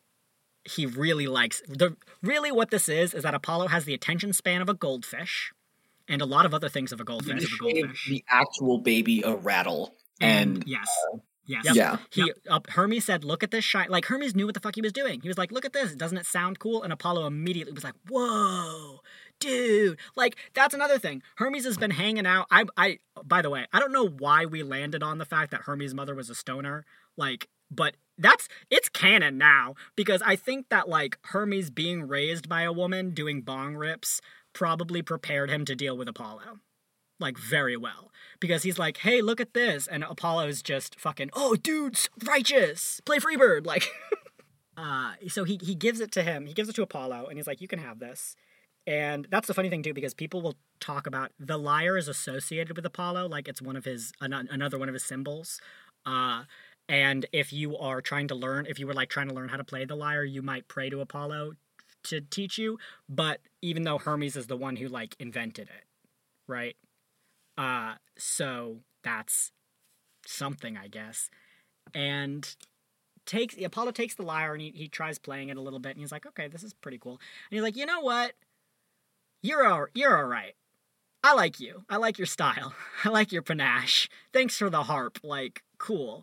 he really likes... the Really what this is, is that Apollo has the attention span of a goldfish, and a lot of other things of a goldfish. Of a goldfish. The actual baby a rattle. And, and yes. Uh, Yes. Yep. Yeah. He yep. uh, Hermes said, look at this shine. Like, Hermes knew what the fuck he was doing. He was like, look at this. Doesn't it sound cool? And Apollo immediately was like, whoa, dude. Like, that's another thing. Hermes has been hanging out. I, I, by the way, I don't know why we landed on the fact that Hermes' mother was a stoner. Like, but that's, it's canon now. Because I think that, like, Hermes being raised by a woman doing bong rips probably prepared him to deal with Apollo. Like, very well. Because he's like, hey, look at this. And Apollo's just fucking, oh, dude, righteous. Play Freebird. Like, uh, so he, he gives it to him. He gives it to Apollo. And he's like, you can have this. And that's the funny thing, too, because people will talk about the lyre is associated with Apollo. Like, it's one of his, an- another one of his symbols. Uh, and if you are trying to learn, if you were, like, trying to learn how to play the lyre, you might pray to Apollo to teach you. But even though Hermes is the one who, like, invented it, right? Uh, so that's something, I guess. And takes Apollo takes the lyre and he, he tries playing it a little bit and he's like, okay, this is pretty cool. And he's like, you know what? You're all, you're all right. I like you. I like your style. I like your panache. Thanks for the harp. Like, cool.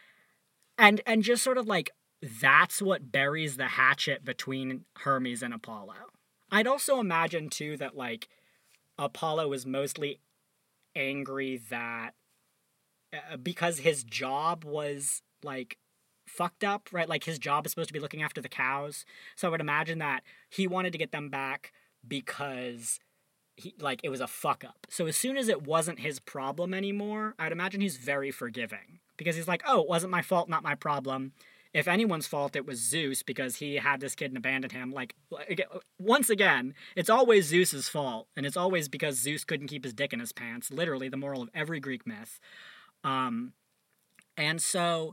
And and just sort of like, that's what buries the hatchet between Hermes and Apollo. I'd also imagine, too, that, like, Apollo is mostly angry that uh, because his job was like fucked up, right? Like his job is supposed to be looking after the cows. So I would imagine that he wanted to get them back because he like it was a fuck up. So as soon as it wasn't his problem anymore, I'd imagine he's very forgiving because he's like, oh, it wasn't my fault, not my problem. if anyone's fault, it was Zeus because he had this kid and abandoned him. Like, once again, it's always Zeus's fault, and it's always because Zeus couldn't keep his dick in his pants. Literally, the moral of every Greek myth. Um, and so,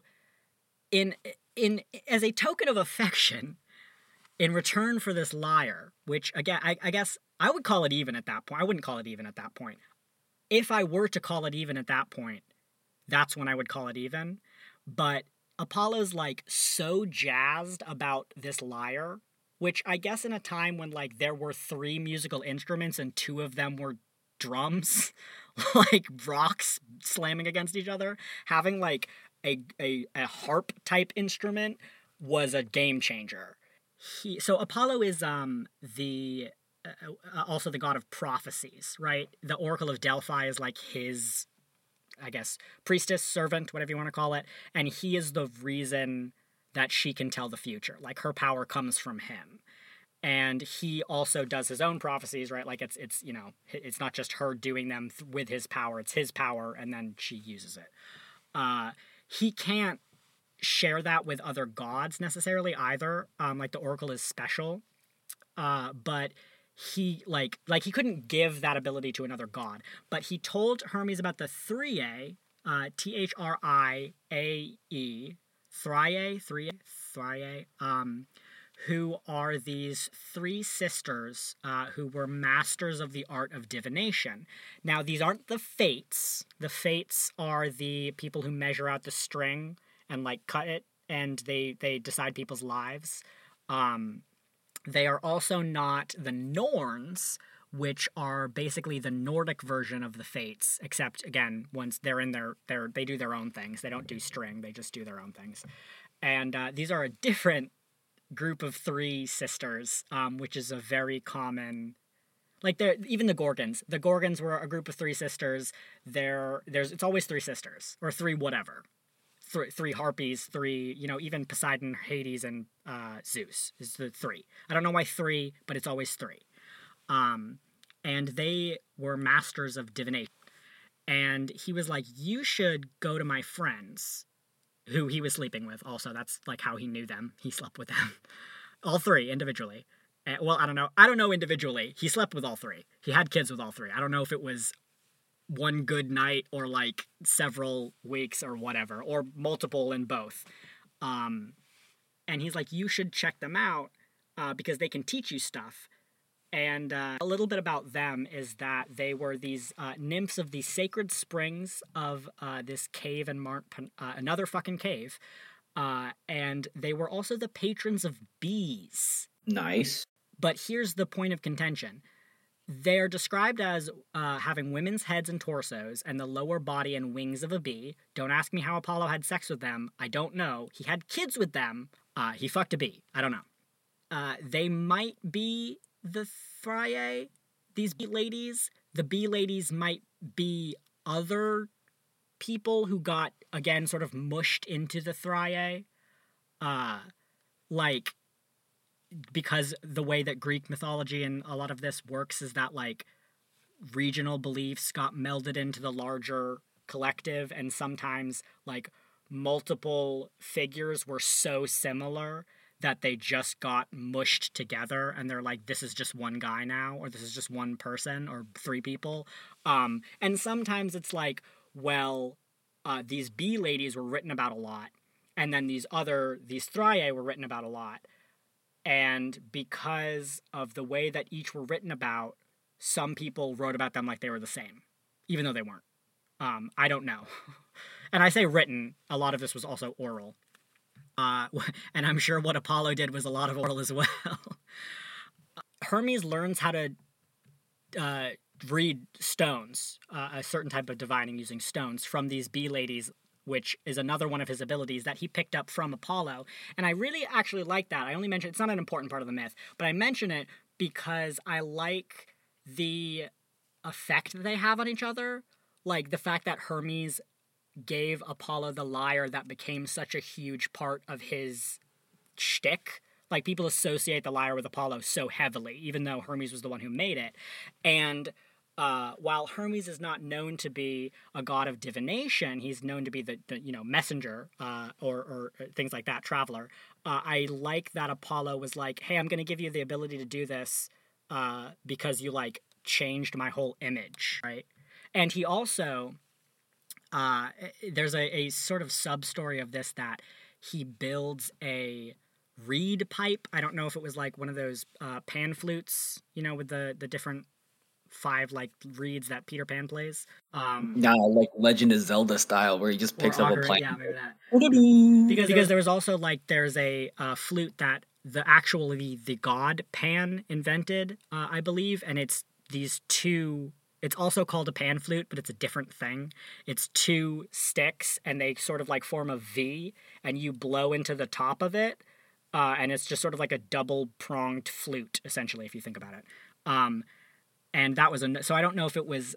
in in as a token of affection, in return for this lyre, which again, I, I guess I would call it even at that point. I wouldn't call it even at that point. If I were to call it even at that point, that's when I would call it even. But Apollo's like so jazzed about this lyre, which I guess in a time when like there were three musical instruments and two of them were drums, like rocks slamming against each other, having like a a, a harp type instrument was a game changer. He so Apollo is um the uh, also the god of prophecies, right? The Oracle of Delphi is like his, I guess, priestess, servant, whatever you want to call it, and he is the reason that she can tell the future. Like, her power comes from him. And he also does his own prophecies, right? Like, it's, it's you know, it's not just her doing them th- with his power, it's his power, and then she uses it. Uh, he can't share that with other gods, necessarily, either. Um, like, the Oracle is special, uh, but he like like he couldn't give that ability to another god, but he told Hermes about the Thriae, uh, T H R I A E, Thriae, Thriae, Thriae, um, who are these three sisters uh, who were masters of the art of divination. Now, these aren't the Fates. The Fates are the people who measure out the string and like cut it, and they they decide people's lives. Um, They are also not the Norns, which are basically the Nordic version of the Fates, except, again, once they're in their, their they do their own things. They don't do string, they just do their own things. And uh, these are a different group of three sisters, um, which is a very common... Like, they're, even the Gorgons. The Gorgons were a group of three sisters. They're, there's, it's always three sisters, or three whatever. Three, three harpies, three, you know, even Poseidon, Hades, and uh, Zeus is the three. I don't know why three, but it's always three. Um, and they were masters of divination. And he was like, you should go to my friends, who he was sleeping with also. That's like how he knew them. He slept with them. All three, individually. Uh, well, I don't know. I don't know individually. He slept with all three. He had kids with all three. I don't know if it was one good night or like several weeks or whatever, or multiple in both. Um, and he's like, you should check them out uh, because they can teach you stuff. And uh, a little bit about them is that they were these uh, nymphs of the sacred springs of uh, this cave in Mar- uh, another fucking cave. Uh, and they were also the patrons of bees. Nice. But here's the point of contention. They're described as uh, having women's heads and torsos and the lower body and wings of a bee. Don't ask me how Apollo had sex with them. I don't know. He had kids with them. Uh, he fucked a bee. I don't know. Uh, they might be the Thriae, these bee ladies. The bee ladies might be other people who got, again, sort of mushed into the Thriae. Uh, like... because the way that Greek mythology and a lot of this works is that, like, regional beliefs got melded into the larger collective, and sometimes, like, multiple figures were so similar that they just got mushed together, and they're like, this is just one guy now, or this is just one person, or three people. Um, and sometimes it's like, well, uh, these bee ladies were written about a lot, and then these other, these Thriae were written about a lot. And because of the way that each were written about, some people wrote about them like they were the same, even though they weren't. Um, I don't know. And I say written, a lot of this was also oral. Uh, and I'm sure what Apollo did was a lot of oral as well. Hermes learns how to uh, read stones, uh, a certain type of divining using stones, from these bee ladies, which is another one of his abilities that he picked up from Apollo. And I really actually like that. I only mention it's not an important part of the myth, but I mention it because I like the effect that they have on each other. Like the fact that Hermes gave Apollo the lyre that became such a huge part of his shtick. Like, people associate the lyre with Apollo so heavily, even though Hermes was the one who made it. And Uh, while Hermes is not known to be a god of divination, he's known to be the, the you know messenger uh, or or things like that, traveler. Uh, I like that Apollo was like, "Hey, I'm going to give you the ability to do this uh, because you like changed my whole image, right?" And he also uh, there's a, a sort of sub story of this that he builds a reed pipe. I don't know if it was like one of those uh, pan flutes, you know, with the the different five like reeds that Peter Pan plays. Um, Now, like Legend of Zelda style, where he just picks up a Ocarina, plant. yeah, maybe that. Because Because because there was also like there's a uh, flute that the actually the god Pan invented, uh, I believe, and it's these two. It's also called a pan flute, but it's a different thing. It's two sticks, and they sort of like form a V, and you blow into the top of it, uh, and it's just sort of like a double pronged flute, essentially, if you think about it. Um, and that was a so I don't know if it was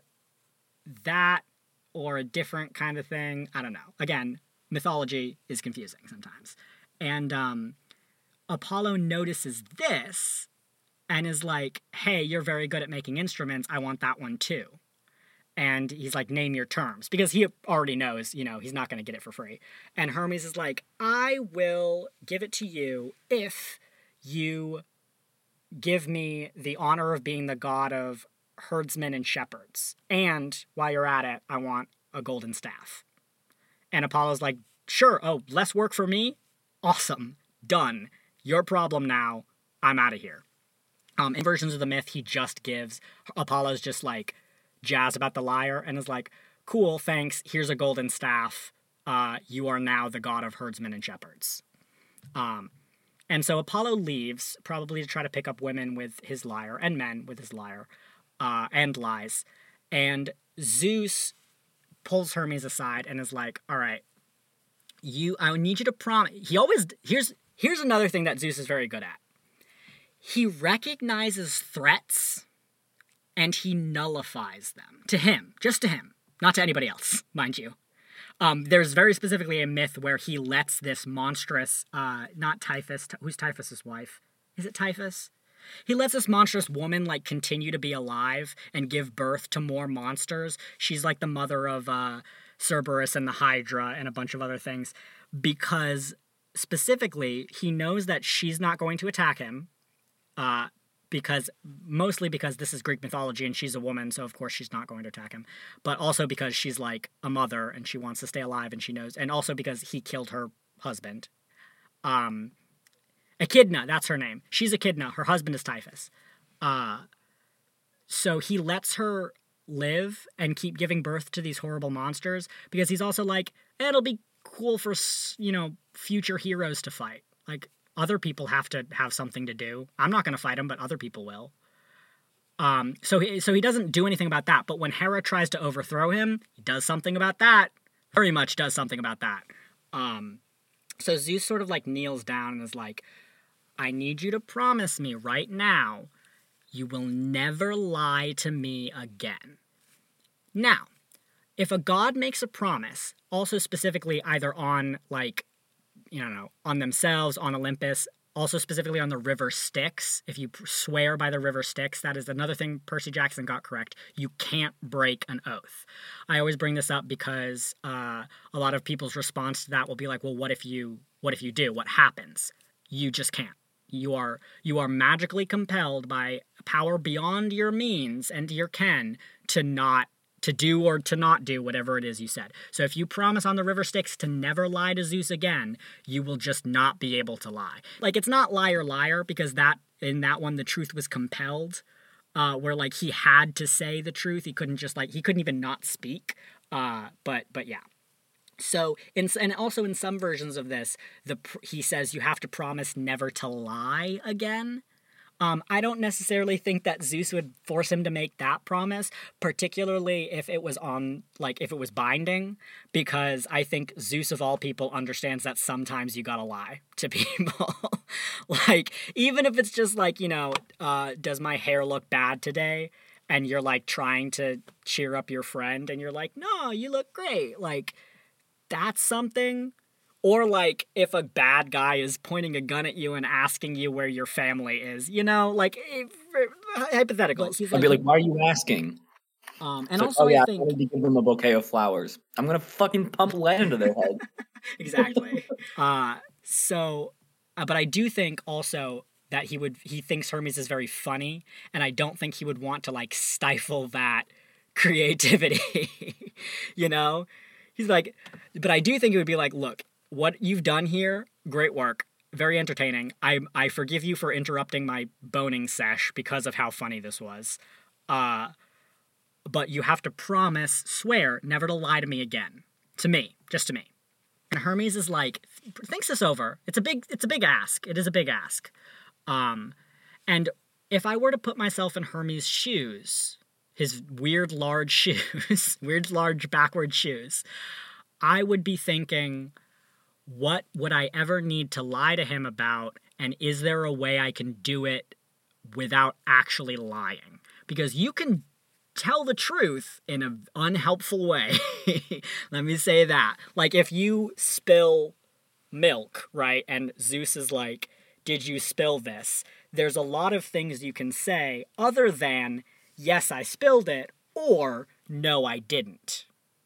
that or a different kind of thing. I don't know. Again, mythology is confusing sometimes. And um, Apollo notices this and is like, "Hey, you're very good at making instruments. I want that one too." And he's like, "Name your terms," because he already knows, you know, he's not going to get it for free. And Hermes is like, "I will give it to you if you give me the honor of being the god of herdsmen and shepherds. And while you're at it, I want a golden staff." And Apollo's like, "Sure. Oh, less work for me? Awesome. Done. Your problem now. I'm out of here." Um, in versions of the myth, he just gives, Apollo's just like jazz about the lyre and is like, "Cool, thanks. Here's a golden staff. Uh, you are now the god of herdsmen and shepherds." Um, And so Apollo leaves, probably to try to pick up women with his lyre, and men with his lyre, uh, and lies. And Zeus pulls Hermes aside and is like, "All right, you, I need you to promise." He always, here's, here's another thing that Zeus is very good at. He recognizes threats and he nullifies them. To him, just to him, not to anybody else, mind you. Um, there's very specifically a myth where he lets this monstrous, uh, not Typhus, who's Typhus's wife? Is it Typhus? He lets this monstrous woman, like, continue to be alive and give birth to more monsters. She's, like, the mother of, uh, Cerberus and the Hydra and a bunch of other things. Because, specifically, he knows that she's not going to attack him, uh, because mostly because this is Greek mythology and she's a woman, so of course she's not going to attack him, but also because she's like a mother and she wants to stay alive and she knows, and also because he killed her husband. Um, Echidna, that's her name. She's Echidna. Her husband is Typhus. Uh, so he lets her live and keep giving birth to these horrible monsters because he's also like, it'll be cool for, you know, future heroes to fight. Like, other people have to have something to do. I'm not going to fight him, but other people will. Um, so he so he doesn't do anything about that. But when Hera tries to overthrow him, he does something about that. Very much does something about that. Um, so Zeus sort of like kneels down and is like, "I need you to promise me right now you will never lie to me again." Now, if a god makes a promise, also specifically either on like you know, on themselves, on Olympus, also specifically on the river Styx. If you swear by the river Styx, that is another thing Percy Jackson got correct. You can't break an oath. I always bring this up because uh, a lot of people's response to that will be like, well, what if you, what if you do? What happens? You just can't. You are, you are magically compelled by power beyond your means and your ken to not to do or to not do whatever it is you said. So if you promise on the river Styx to never lie to Zeus again, you will just not be able to lie. Like, it's not liar, liar, because that in that one, the truth was compelled, uh, where, like, he had to say the truth. He couldn't just, like, he couldn't even not speak. Uh, but, but yeah. So, in, and also in some versions of this, the he says you have to promise never to lie again. Um, I don't necessarily think that Zeus would force him to make that promise, particularly if it was on, like, if it was binding, because I think Zeus, of all people, understands that sometimes you gotta lie to people. Like, even if it's just like, you know, uh, does my hair look bad today? And you're, like, trying to cheer up your friend, and you're like, no, you look great. Like, that's something. Or, like, if a bad guy is pointing a gun at you and asking you where your family is, you know, like, if, hypothetical. I'd be like, why are you asking? Um, and It's like, also, oh yeah, I I think wanted to give them a bouquet of flowers. I'm gonna fucking pump lead into their head. exactly. Uh, so, uh, but I do think also that he would he thinks Hermes is very funny, and I don't think he would want to like stifle that creativity. You know, he's like, but I do think it would be like, look, what you've done here, great work. Very entertaining. I I forgive you for interrupting my boning sesh because of how funny this was. Uh, but you have to promise, swear, never to lie to me again. To me, just to me. And Hermes is like, thinks this over. It's a big, it's a big ask. It is a big ask. Um, and if I were to put myself in Hermes' shoes, his weird large shoes, weird large backward shoes, I would be thinking, what would I ever need to lie to him about? And is there a way I can do it without actually lying? Because you can tell the truth in an unhelpful way. Let me say that. Like, if you spill milk, right, and Zeus is like, did you spill this? There's a lot of things you can say other than, yes, I spilled it, or no, I didn't.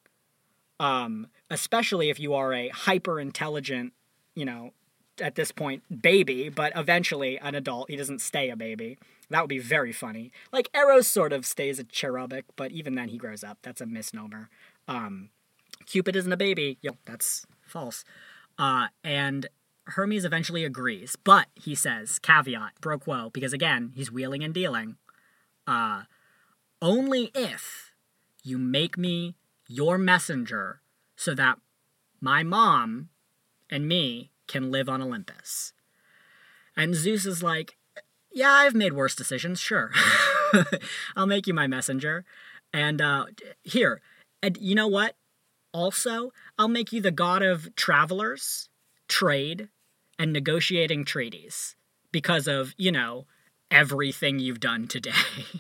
Um, especially if you are a hyper-intelligent, you know, at this point, baby, but eventually an adult. He doesn't stay a baby. That would be very funny. Like, Eros sort of stays a cherubic, but even then he grows up. That's a misnomer. Um, Cupid isn't a baby. Yep, that's false. Uh, and Hermes eventually agrees, but he says, caveat, pro quo, because again, he's wheeling and dealing. Uh, only if you make me your messenger so that my mom and me can live on Olympus. And Zeus is like, yeah, I've made worse decisions, sure. I'll make you my messenger. And uh, here, and you know what? Also, I'll make you the god of travelers, trade, and negotiating treaties. Because of, you know, everything you've done today.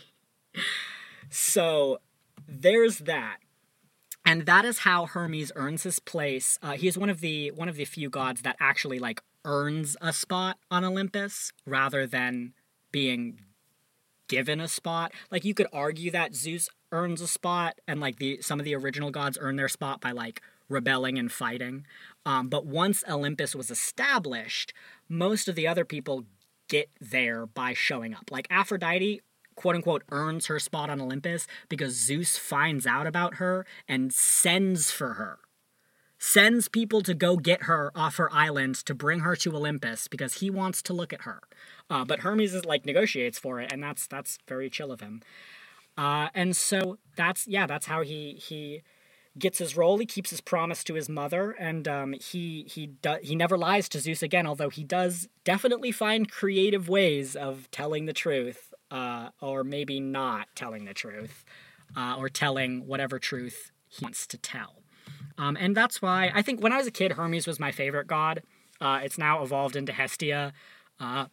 So, there's that. And that is how Hermes earns his place. Uh, he is one of the one of the few gods that actually like earns a spot on Olympus rather than being given a spot. Like, you could argue that Zeus earns a spot, and like the some of the original gods earn their spot by like rebelling and fighting. Um, but once Olympus was established, most of the other people get there by showing up. Like Aphrodite, quote unquote, earns her spot on Olympus because Zeus finds out about her and sends for her. Sends people to go get her off her island to bring her to Olympus because he wants to look at her. Uh, but Hermes is like negotiates for it, and that's that's very chill of him. Uh, and so that's yeah, that's how he he gets his role. He keeps his promise to his mother, and um, he he do, he never lies to Zeus again. Although he does definitely find creative ways of telling the truth. Uh, or maybe not telling the truth, uh, or telling whatever truth he wants to tell. Um, and that's why I think when I was a kid, Hermes was my favorite god. Uh, it's now evolved into Hestia. Uh,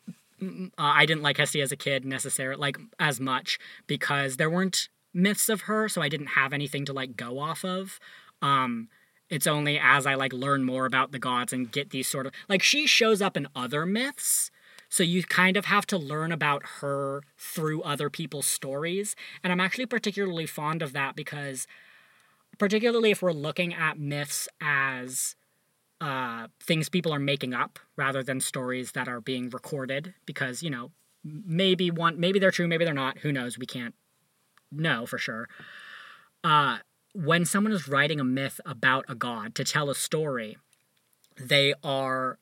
I didn't like Hestia as a kid necessarily, like as much, because there weren't myths of her, so I didn't have anything to like go off of. Um, it's only as I like learn more about the gods and get these sort of like she shows up in other myths. So you kind of have to learn about her through other people's stories. And I'm actually particularly fond of that because, particularly if we're looking at myths as uh, things people are making up rather than stories that are being recorded, because, you know, maybe one, maybe they're true, maybe they're not. Who knows? We can't know for sure. Uh, when someone is writing a myth about a god to tell a story, they are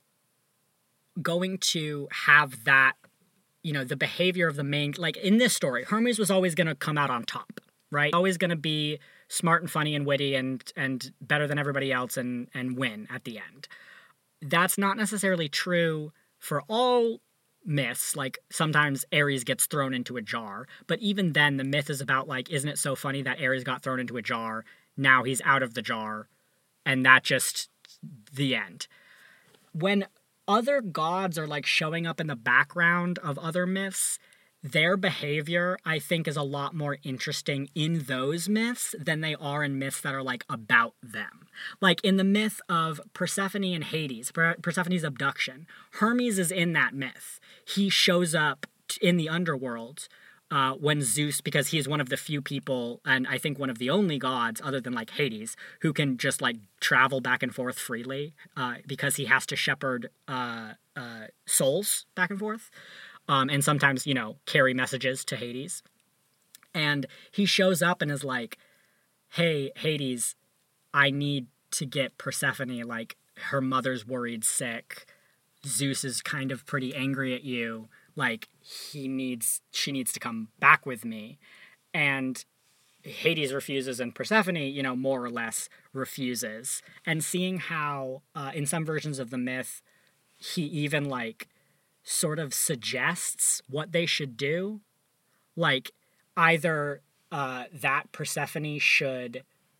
going to have that, you know, the behavior of the main, like in this story, Hermes was always going to come out on top, right? Always going to be smart and funny and witty and and better than everybody else and and win at the end. That's not necessarily true for all myths. Like sometimes Ares gets thrown into a jar, but even then the myth is about like, isn't it so funny that Ares got thrown into a jar? Now he's out of the jar, and that just the end. When other gods are like showing up in the background of other myths, their behavior, I think, is a lot more interesting in those myths than they are in myths that are like about them. Like in the myth of Persephone and Hades, Persephone's abduction, Hermes is in that myth. He shows up in the underworld uh, when Zeus, because he's one of the few people, and I think one of the only gods, other than like Hades, who can just like travel back and forth freely, uh, because he has to shepherd uh, uh, souls back and forth, um, and sometimes, you know, carry messages to Hades. And he shows up and is like, "Hey, Hades, I need to get Persephone. Like, her mother's worried sick. Zeus is kind of pretty angry at you. Like, he needs, she needs to come back with me." And Hades refuses, and Persephone, you know, more or less refuses. And seeing how, uh, in some versions of the myth, he even, like, sort of suggests what they should do. Like, either uh, that Persephone should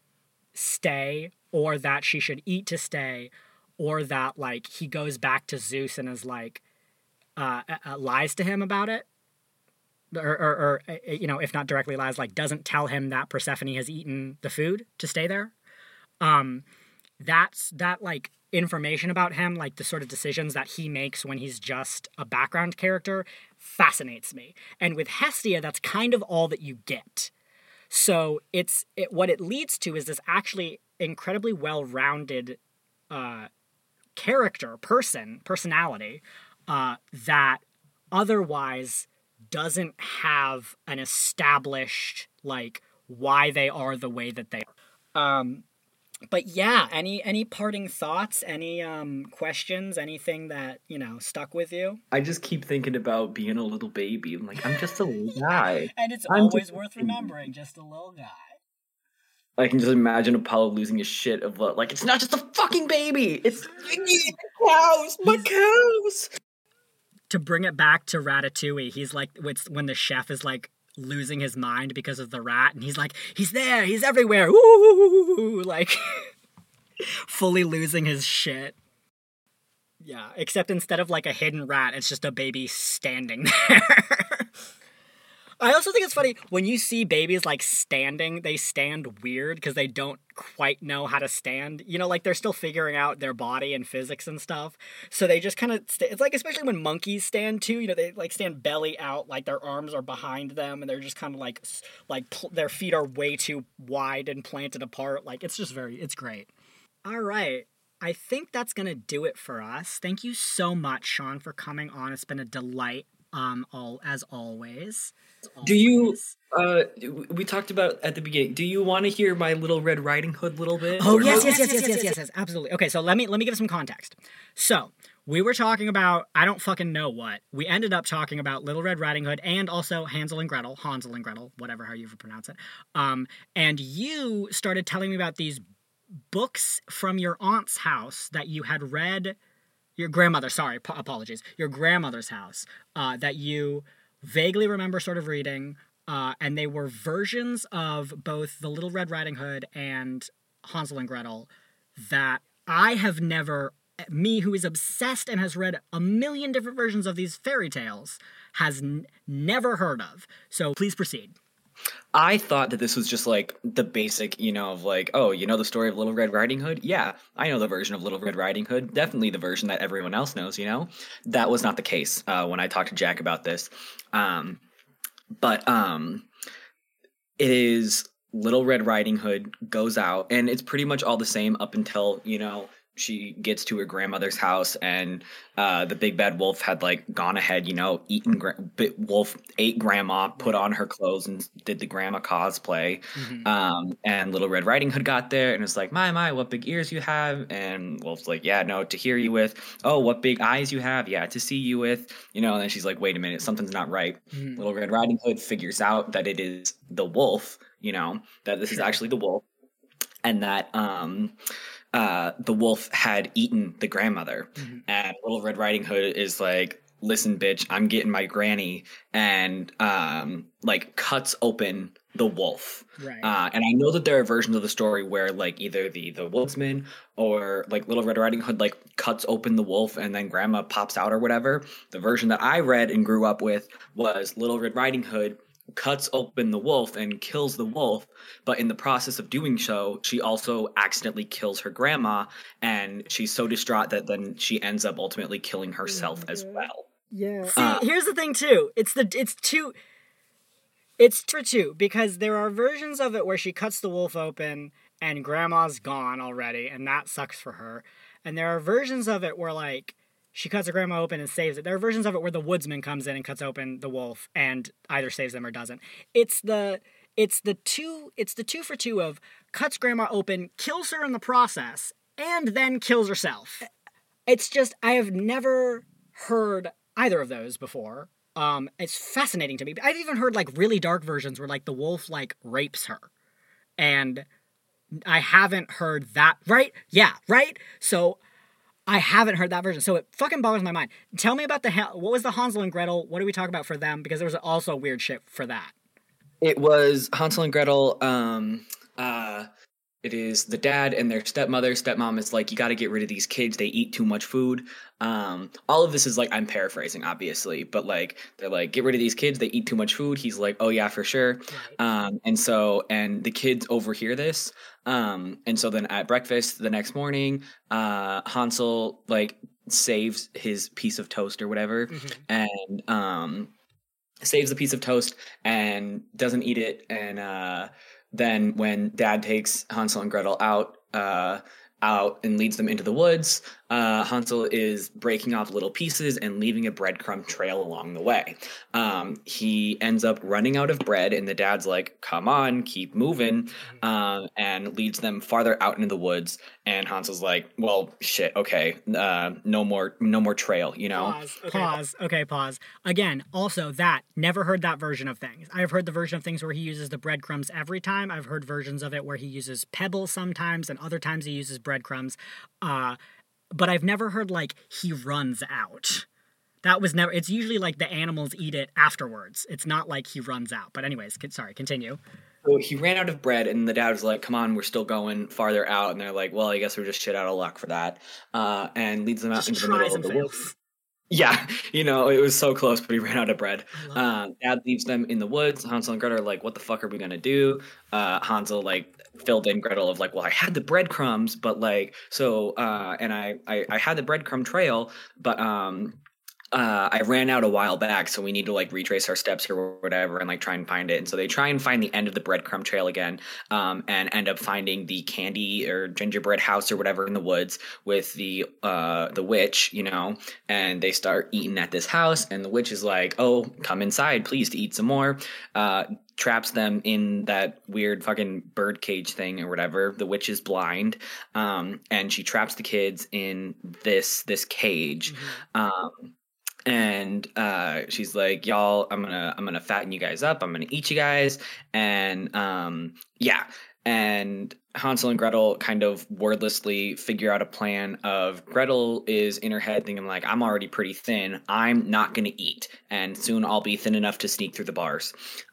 stay, or that she should eat to stay, or that, like, he goes back to Zeus and is like, uh, uh, lies to him about it, or, or, or uh, you know, if not directly lies, like, doesn't tell him that Persephone has eaten the food to stay there. Um, that's that like information about him, like the sort of decisions that he makes when he's just a background character, fascinates me. And with Hestia, that's kind of all that you get. So it's it, what it leads to is this actually incredibly well-rounded uh, character, person, personality uh, that otherwise doesn't have an established, like, why they are the way that they are. Um, but yeah, any any parting thoughts, any um, questions, anything that, you know, stuck with you? I just keep thinking about being a little baby. I'm like, I'm just a little guy. And it's I'm always just- worth remembering, just a little guy. I can just imagine Apollo losing his shit of what, like, it's not just a fucking baby. It's cows, my cows. To bring it back to Ratatouille, he's like, it's when the chef is like losing his mind because of the rat, and he's like, he's there, he's everywhere, ooh, like fully losing his shit. Yeah, except instead of like a hidden rat, it's just a baby standing there. I also think it's funny when you see babies like standing, they stand weird because they don't quite know how to stand. You know, like they're still figuring out their body and physics and stuff. So they just kind of, st- it's like, especially when monkeys stand too, you know, they like stand belly out, like their arms are behind them and they're just kind of like, like pl- their feet are way too wide and planted apart. Like it's just very, it's great. All right. I think that's going to do it for us. Thank you so much, Sean, for coming on. It's been a delight, um, all as always. Do you, uh, we talked about at the beginning, do you want to hear my Little Red Riding Hood little bit? Oh, Or yes, no? yes, yes, yes, yes, yes, yes, absolutely. Okay, so let me let me give some context. So, we were talking about, I don't fucking know what. We ended up talking about Little Red Riding Hood and also Hansel and Gretel, Hansel and Gretel, whatever, how you ever pronounce it. Um, and you started telling me about these books from your aunt's house that you had read, your grandmother, sorry, p- apologies, your grandmother's house, uh, that you vaguely remember sort of reading, uh, and they were versions of both the Little Red Riding Hood and Hansel and Gretel that I have never, me who is obsessed and has read a million different versions of these fairy tales, has n- never heard of. So please proceed. I thought that this was just like the basic, you know, of like, oh, you know the story of Little Red Riding Hood? Yeah, I know the version of Little Red Riding Hood. Definitely the version that everyone else knows, you know? That was not the case uh, when I talked to Jack about this. Um, but um, it is Little Red Riding Hood goes out, and it's pretty much all the same up until, you know, she gets to her grandmother's house, and uh, the big bad wolf had like gone ahead, you know, eaten. Gra- wolf ate grandma, put on her clothes, and did the grandma cosplay. Mm-hmm. Um, and Little Red Riding Hood got there, and was like, "My my, what big ears you have!" And Wolf's like, "Yeah, no, to hear you with." "Oh, what big eyes you have!" "Yeah, to see you with." You know, and then she's like, "Wait a minute, something's not right." Mm-hmm. Little Red Riding Hood figures out that it is the wolf. You know, that this Sure. is actually the wolf, and that um. Uh, the wolf had eaten the grandmother. Mm-hmm. And Little Red Riding Hood is like, "Listen, bitch, I'm getting my granny," and um, like cuts open the wolf. Right. Uh, and I know that there are versions of the story where like either the the woodsman or like Little Red Riding Hood like cuts open the wolf and then grandma pops out or whatever. The version that I read and grew up with was Little Red Riding Hood cuts open the wolf and kills the wolf, but in the process of doing so, she also accidentally kills her grandma, and she's so distraught that then she ends up ultimately killing herself as well. Yeah. See, um, here's the thing too. It's the it's too It's for two, because there are versions of it where she cuts the wolf open and grandma's gone already, and that sucks for her. And there are versions of it where, like, she cuts her grandma open and saves it. There are versions of it where the woodsman comes in and cuts open the wolf and either saves them or doesn't. It's the it's the two it's the two for two of cuts grandma open, kills her in the process, and then kills herself. It's just, I have never heard either of those before. Um, it's fascinating to me. I've even heard like really dark versions where like the wolf like rapes her, and I haven't heard that. Right? Yeah, right. So I haven't heard that version. So it fucking boggles my mind. Tell me about the what was the Hansel and Gretel? What do we talk about for them? Because there was also weird shit for that. It was Hansel and Gretel. Um, uh, it is the dad and their stepmother. Stepmom is like, you got to get rid of these kids. They eat too much food. Um, all of this is like, I'm paraphrasing, obviously, but like, they're like, get rid of these kids. They eat too much food. He's like, oh yeah, for sure. Right. Um, and so, and the kids overhear this. Um, and so then at breakfast the next morning, uh, Hansel like saves his piece of toast or whatever. Mm-hmm. And, um, saves the piece of toast and doesn't eat it. And, uh, then when dad takes Hansel and Gretel out, uh, out and leads them into the woods, uh, Hansel is breaking off little pieces and leaving a breadcrumb trail along the way. Um, he ends up running out of bread, and the dad's like, come on, keep moving, um, and leads them farther out into the woods. And Hansel's like, well, shit, okay, uh, no more, no more trail, you know? Pause, okay. pause, okay, pause. Again, also that, never heard that version of things. I've heard the version of things where he uses the breadcrumbs every time. I've heard versions of it where he uses pebbles sometimes, and other times he uses breadcrumbs. Uh, but I've never heard, like, he runs out. That was never, it's usually like the animals eat it afterwards. It's not like he runs out. But anyways, sorry, continue. So he ran out of bread, and the dad was like, come on, we're still going farther out. And they're like, well, I guess we're just shit out of luck for that. Uh, and leads them out just into the middle of the woods. Yeah, you know, it was so close, but he ran out of bread. Uh, dad leaves them in the woods. Hansel and Gretel are like, what the fuck are we going to do? Uh, Hansel, like, filled in Gretel of like, well, I had the breadcrumbs, but like, so, uh, and I, I, I had the breadcrumb trail, but, um, uh, I ran out a while back, so we need to like retrace our steps or whatever and like try and find it. And so they try and find the end of the breadcrumb trail again, um, and end up finding the candy or gingerbread house or whatever in the woods with the uh, the witch, you know, and they start eating at this house, and the witch is like, oh, come inside, please, to eat some more. Uh, traps them in that weird fucking bird cage thing or whatever. The witch is blind, um, and she traps the kids in this this cage. Mm-hmm. Um, And uh, she's like, y'all, I'm gonna I'm gonna fatten you guys up. I'm gonna eat you guys. And um, yeah. And Hansel and Gretel kind of wordlessly figure out a plan of Gretel is in her head thinking like, I'm already pretty thin. I'm not going to eat. And soon I'll be thin enough to sneak through the bars.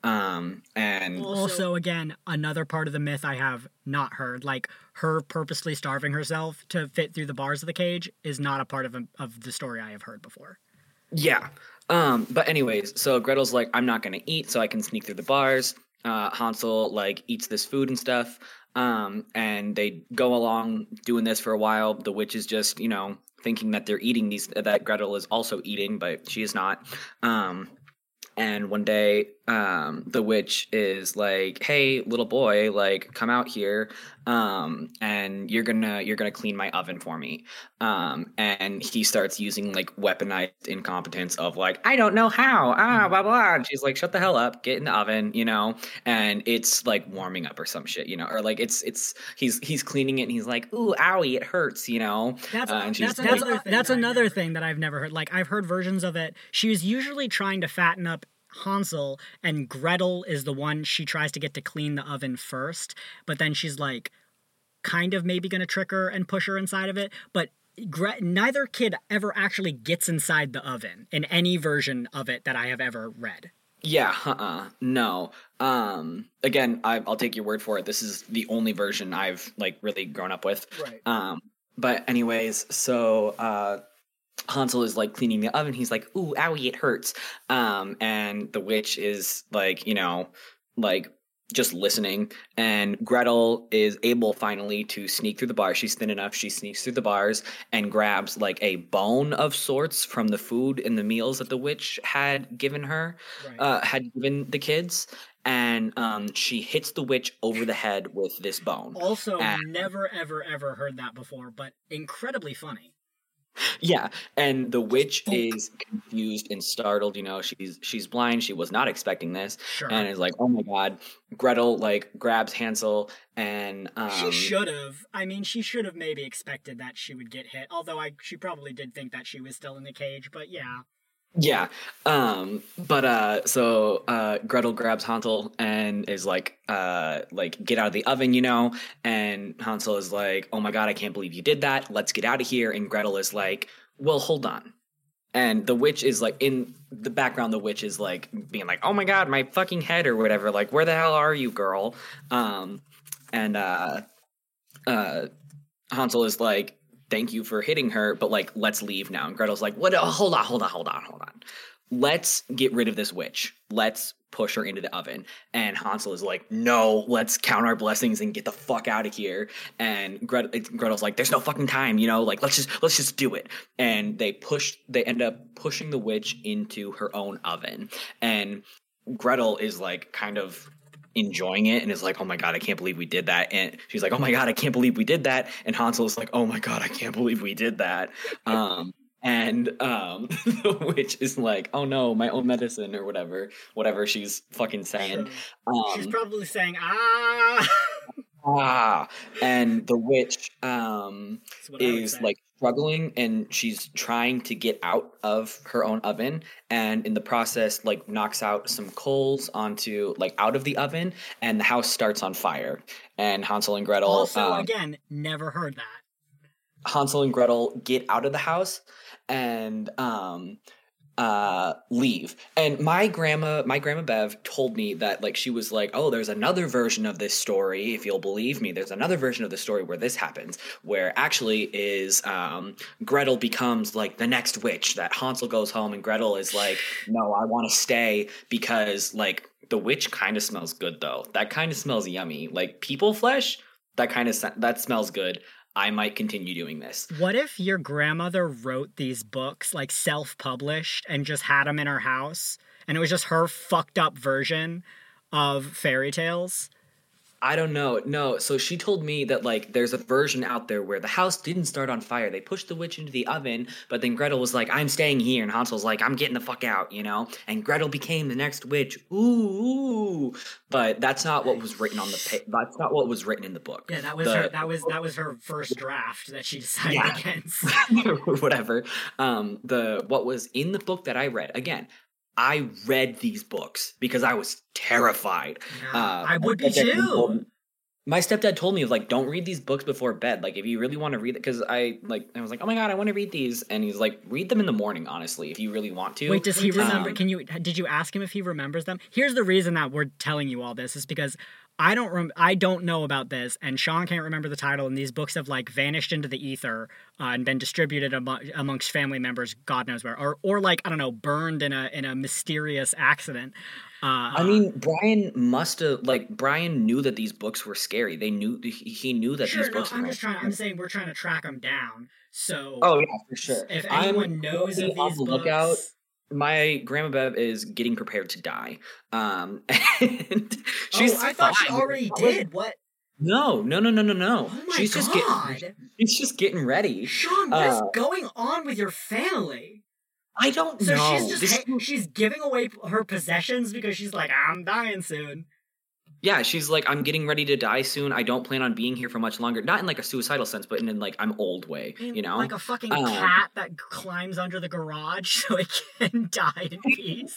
Um, and also, again, another part of the myth I have not heard, like her purposely starving herself to fit through the bars of the cage is not a part of, a, of the story I have heard before. Yeah. Um, but anyways, so Gretel's like, I'm not going to eat so I can sneak through the bars. Uh, Hansel like eats this food and stuff. Um, and they go along doing this for a while. The witch is just, you know, thinking that they're eating these, that Gretel is also eating, but she is not. Um, and one day, um, the witch is like, hey, little boy, like, come out here. Um, and you're gonna, you're gonna clean my oven for me. Um, and he starts using like weaponized incompetence of like, I don't know how, ah, blah, blah. And she's like, shut the hell up, get in the oven, you know? And it's like warming up or some shit, you know, or like it's, it's, he's, he's cleaning it and he's like, ooh, owie, it hurts, you know? That's, uh, and that's, that's, another, that's another thing that I've never heard. Like I've heard versions of it. She was usually trying to fatten up Hansel, and Gretel is the one she tries to get to clean the oven first, but then she's like kind of maybe going to trick her and push her inside of it, but Gre- neither kid ever actually gets inside the oven in any version of it that I have ever read. Yeah, uh-uh, no. Um, again, I, I'll take your word for it. This is the only version I've like really grown up with. Right. Um, but anyways, so uh, Hansel is like cleaning the oven. He's like, ooh, owie, it hurts. Um, and the witch is like, you know, like just listening. And Gretel is able finally to sneak through the bars. She's thin enough. She sneaks through the bars and grabs like a bone of sorts from the food and the meals that the witch had given her, right. uh, had given the kids. and um, she hits the witch over the head with this bone. Also, and, never, ever, ever heard that before, but incredibly funny. Yeah, and the witch is confused and startled. You know, she's she's blind. She was not expecting this, Sure. and is like, "Oh my god!" Gretel like grabs Hansel, and um, she should have. I mean, she should have maybe expected that she would get hit. Although I, she probably did think that she was still in the cage. But yeah. Yeah. Um, but uh so uh Gretel grabs Hansel and is like uh like get out of the oven, you know, and Hansel is like, "Oh my god, I can't believe you did that. Let's get out of here." And Gretel is like, "Well, hold on." And the witch is like in the background, the witch is like being like, "Oh my god, my fucking head," or whatever, like, "Where the hell are you, girl?" Um and uh uh Hansel is like, "Thank you for hitting her, but like, let's leave now." And Gretel's like, "What? Oh, hold on, hold on, hold on, hold on. Let's get rid of this witch. Let's push her into the oven." And Hansel is like, "No, let's count our blessings and get the fuck out of here." And Gretel, Gretel's like, "There's no fucking time, you know, like, let's just, let's just do it." And they push, they end up pushing the witch into her own oven. And Gretel is like kind of enjoying it and is like, "Oh my god, I can't believe we did that." And she's like, "Oh my god, I can't believe we did that." And Hansel is like, "Oh my god, I can't believe we did that." Um, and um, the witch is like, "Oh no, my own medicine," or whatever, whatever she's fucking saying. Um, she's probably saying, "Ah." Ah, and the witch um is like struggling, and she's trying to get out of her own oven, and in the process like knocks out some coals onto like out of the oven, and the house starts on fire. And Hansel and Gretel Also, um, again, never heard that. Hansel and Gretel get out of the house and um uh leave. And my grandma my grandma Bev told me that like she was like, "Oh, there's another version of this story, if you'll believe me, there's another version of the story where this happens, where actually is um Gretel becomes like the next witch, that Hansel goes home and Gretel is like, 'No, I want to stay,' because like the witch kind of smells good though. That kind of smells yummy. Like people flesh, that kind of that smells good. I might continue doing this." What if your grandmother wrote these books, like self-published, and just had them in her house, and it was just her fucked up version of fairy tales? I don't know. No, so she told me that like there's a version out there where the house didn't start on fire. They pushed the witch into the oven, but then Gretel was like, "I'm staying here," and Hansel's like, "I'm getting the fuck out," you know? And Gretel became the next witch. Ooh, ooh. But that's not what was written on the pa- that's not what was written in the book. Yeah, that was the, her that was that was her first draft that she decided yeah. against. Whatever. Um the what was in the book that I read, again, I read these books because I was terrified. Yeah, uh, I would be too. My stepdad told me, like, "Don't read these books before bed. Like, if you really want to read it," because I like, I was like, "Oh my god, I want to read these," and he's like, "Read them in the morning, honestly, if you really want to." Wait, does he remember? Um, can you? Did you ask him if he remembers them? Here's the reason that we're telling you all this is because I don't rem- I don't know about this, and Sean can't remember the title, and these books have like vanished into the ether uh, and been distributed am- amongst family members, God knows where, or or like I don't know, burned in a in a mysterious accident. Uh, I mean, Brian must have like Brian knew that these books were scary. They knew he knew that sure, these books. No, I'm just trying. I'm saying we're trying to track them down. So, oh yeah, for sure. If anyone I'm knows of these on the books, lookout. My grandma Bev is getting prepared to die. Um, and she's oh, I thought fine. she already did. What? No, no, no, no, no, no. Oh my she's god! Just getting, she's just getting ready. Sean, what uh, is uh, going on with your family? I don't so know. So she's just this... she's giving away her possessions because she's like, "I'm dying soon." Yeah, she's like, "I'm getting ready to die soon. I don't plan on being here for much longer." Not in like a suicidal sense, but in, in like I'm old way, in, you know? Like a fucking um, cat that climbs under the garage so it can die in peace.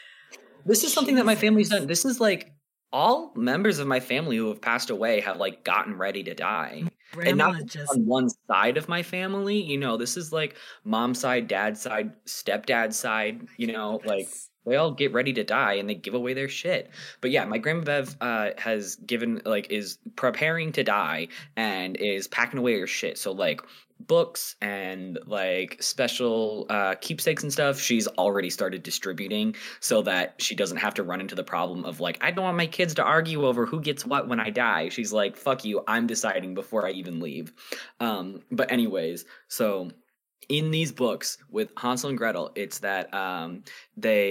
This is something Jesus. that my family's done. This is like all members of my family who have passed away have like gotten ready to die. Grandma and not just on one side of my family, you know, this is like mom's side, dad's side, stepdad's side, you know, like they all get ready to die and they give away their shit. But yeah, my grandma Bev uh, has given like is preparing to die and is packing away her shit. So like books and like special uh, keepsakes and stuff, she's already started distributing so that she doesn't have to run into the problem of like, I don't want my kids to argue over who gets what when I die. She's like, fuck you, I'm deciding before I even leave. Um, but anyways, so in these books with Hansel and Gretel, it's that um, they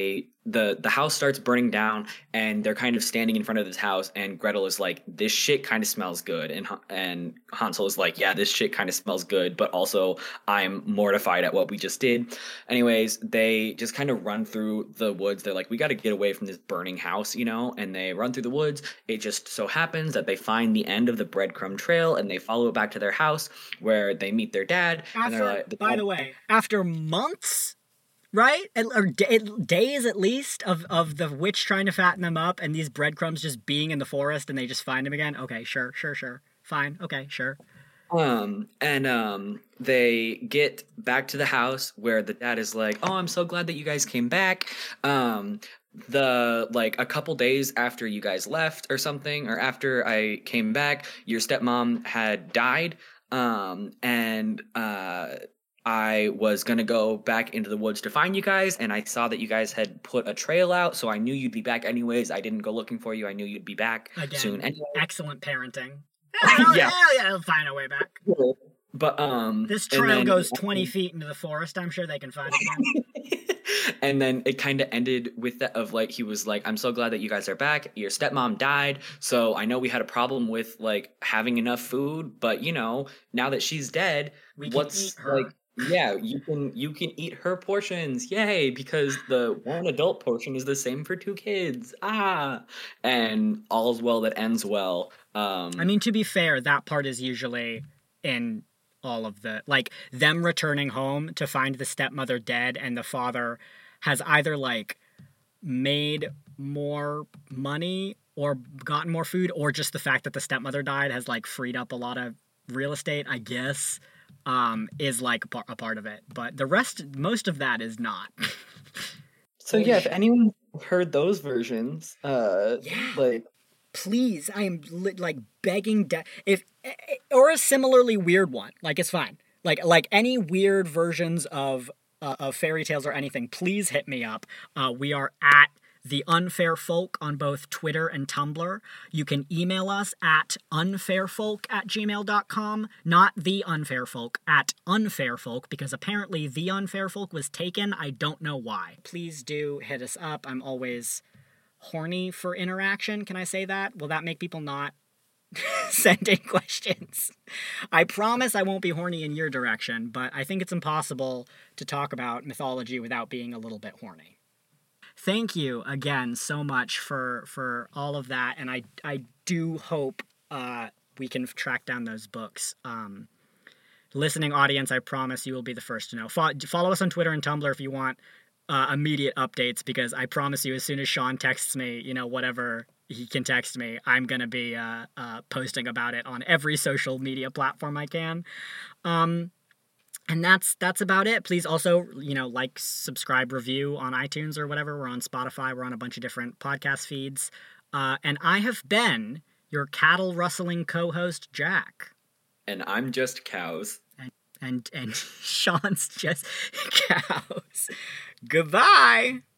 the the house starts burning down, and they're kind of standing in front of this house, and Gretel is like, this shit kind of smells good, and Han- and Hansel is like, yeah, this shit kind of smells good, but also I'm mortified at what we just did. Anyways, they just kind of run through the woods. They're like, we got to get away from this burning house, you know, and they run through the woods. It just so happens that they find the end of the breadcrumb trail, and they follow it back to their house, where they meet their dad. After, and they're like, the by dad- the way, after months, right? Or d- days at least of, of the witch trying to fatten them up and these breadcrumbs just being in the forest and they just find him again. Okay, sure, sure, sure. Fine. Okay, sure. Um, and um, they get back to the house where the dad is like, oh, I'm so glad that you guys came back. Um, the like a couple days after you guys left or something, or after I came back, your stepmom had died. Um, and uh, I was going to go back into the woods to find you guys, and I saw that you guys had put a trail out, so I knew you'd be back anyways. I didn't go looking for you. I knew you'd be back Again, soon anyway. Excellent parenting. Oh, Yeah. yeah, yeah, I'll find a way back. But um This and trail then- goes twenty feet into the forest. I'm sure they can find it again. And then it kind of ended with that of like, he was like, I'm so glad that you guys are back. Your stepmom died, so I know we had a problem with like having enough food, but you know, now that she's dead, We can what's eat her. like, yeah, you can you can eat her portions, yay! Because the one adult portion is the same for two kids. Ah, and all's well that ends well. Um, I mean, to be fair, that part is usually in all of the, like, them returning home to find the stepmother dead and the father has either, like, made more money or gotten more food, or just the fact that the stepmother died has, like, freed up a lot of real estate, I guess, um, is, like, a par- a part of it. But the rest, most of that is not. so yeah, if anyone heard those versions, uh, Yeah. like. Please, I am li- like begging de- if or a similarly weird one. Like it's fine. Like like any weird versions of uh, of fairy tales or anything. Please hit me up. Uh, we are at The Unfair Folk on both Twitter and Tumblr. You can email us at unfairfolk at gmail dot com. Not The Unfair Folk, at Unfair Folk, because apparently The Unfair Folk was taken. I don't know why. Please do hit us up. I'm always horny for interaction. Can I say that? Will that make people not send in questions? I promise I won't be horny in your direction, but I think it's impossible to talk about mythology without being a little bit horny. Thank you again so much for for all of that, and I I do hope uh, we can track down those books. Um, listening audience, I promise you will be the first to know. Fo- follow us on Twitter and Tumblr if you want Uh, immediate updates, because I promise you, as soon as Sean texts me, you know, whatever he can text me, I'm gonna be uh, uh, posting about it on every social media platform I can. Um, and that's that's about it. Please also, you know, like, subscribe, review on iTunes or whatever. We're on Spotify. We're on a bunch of different podcast feeds. Uh, and I have been your cattle rustling co-host, Jack. And I'm just cows. And and Sean's just cows. Goodbye.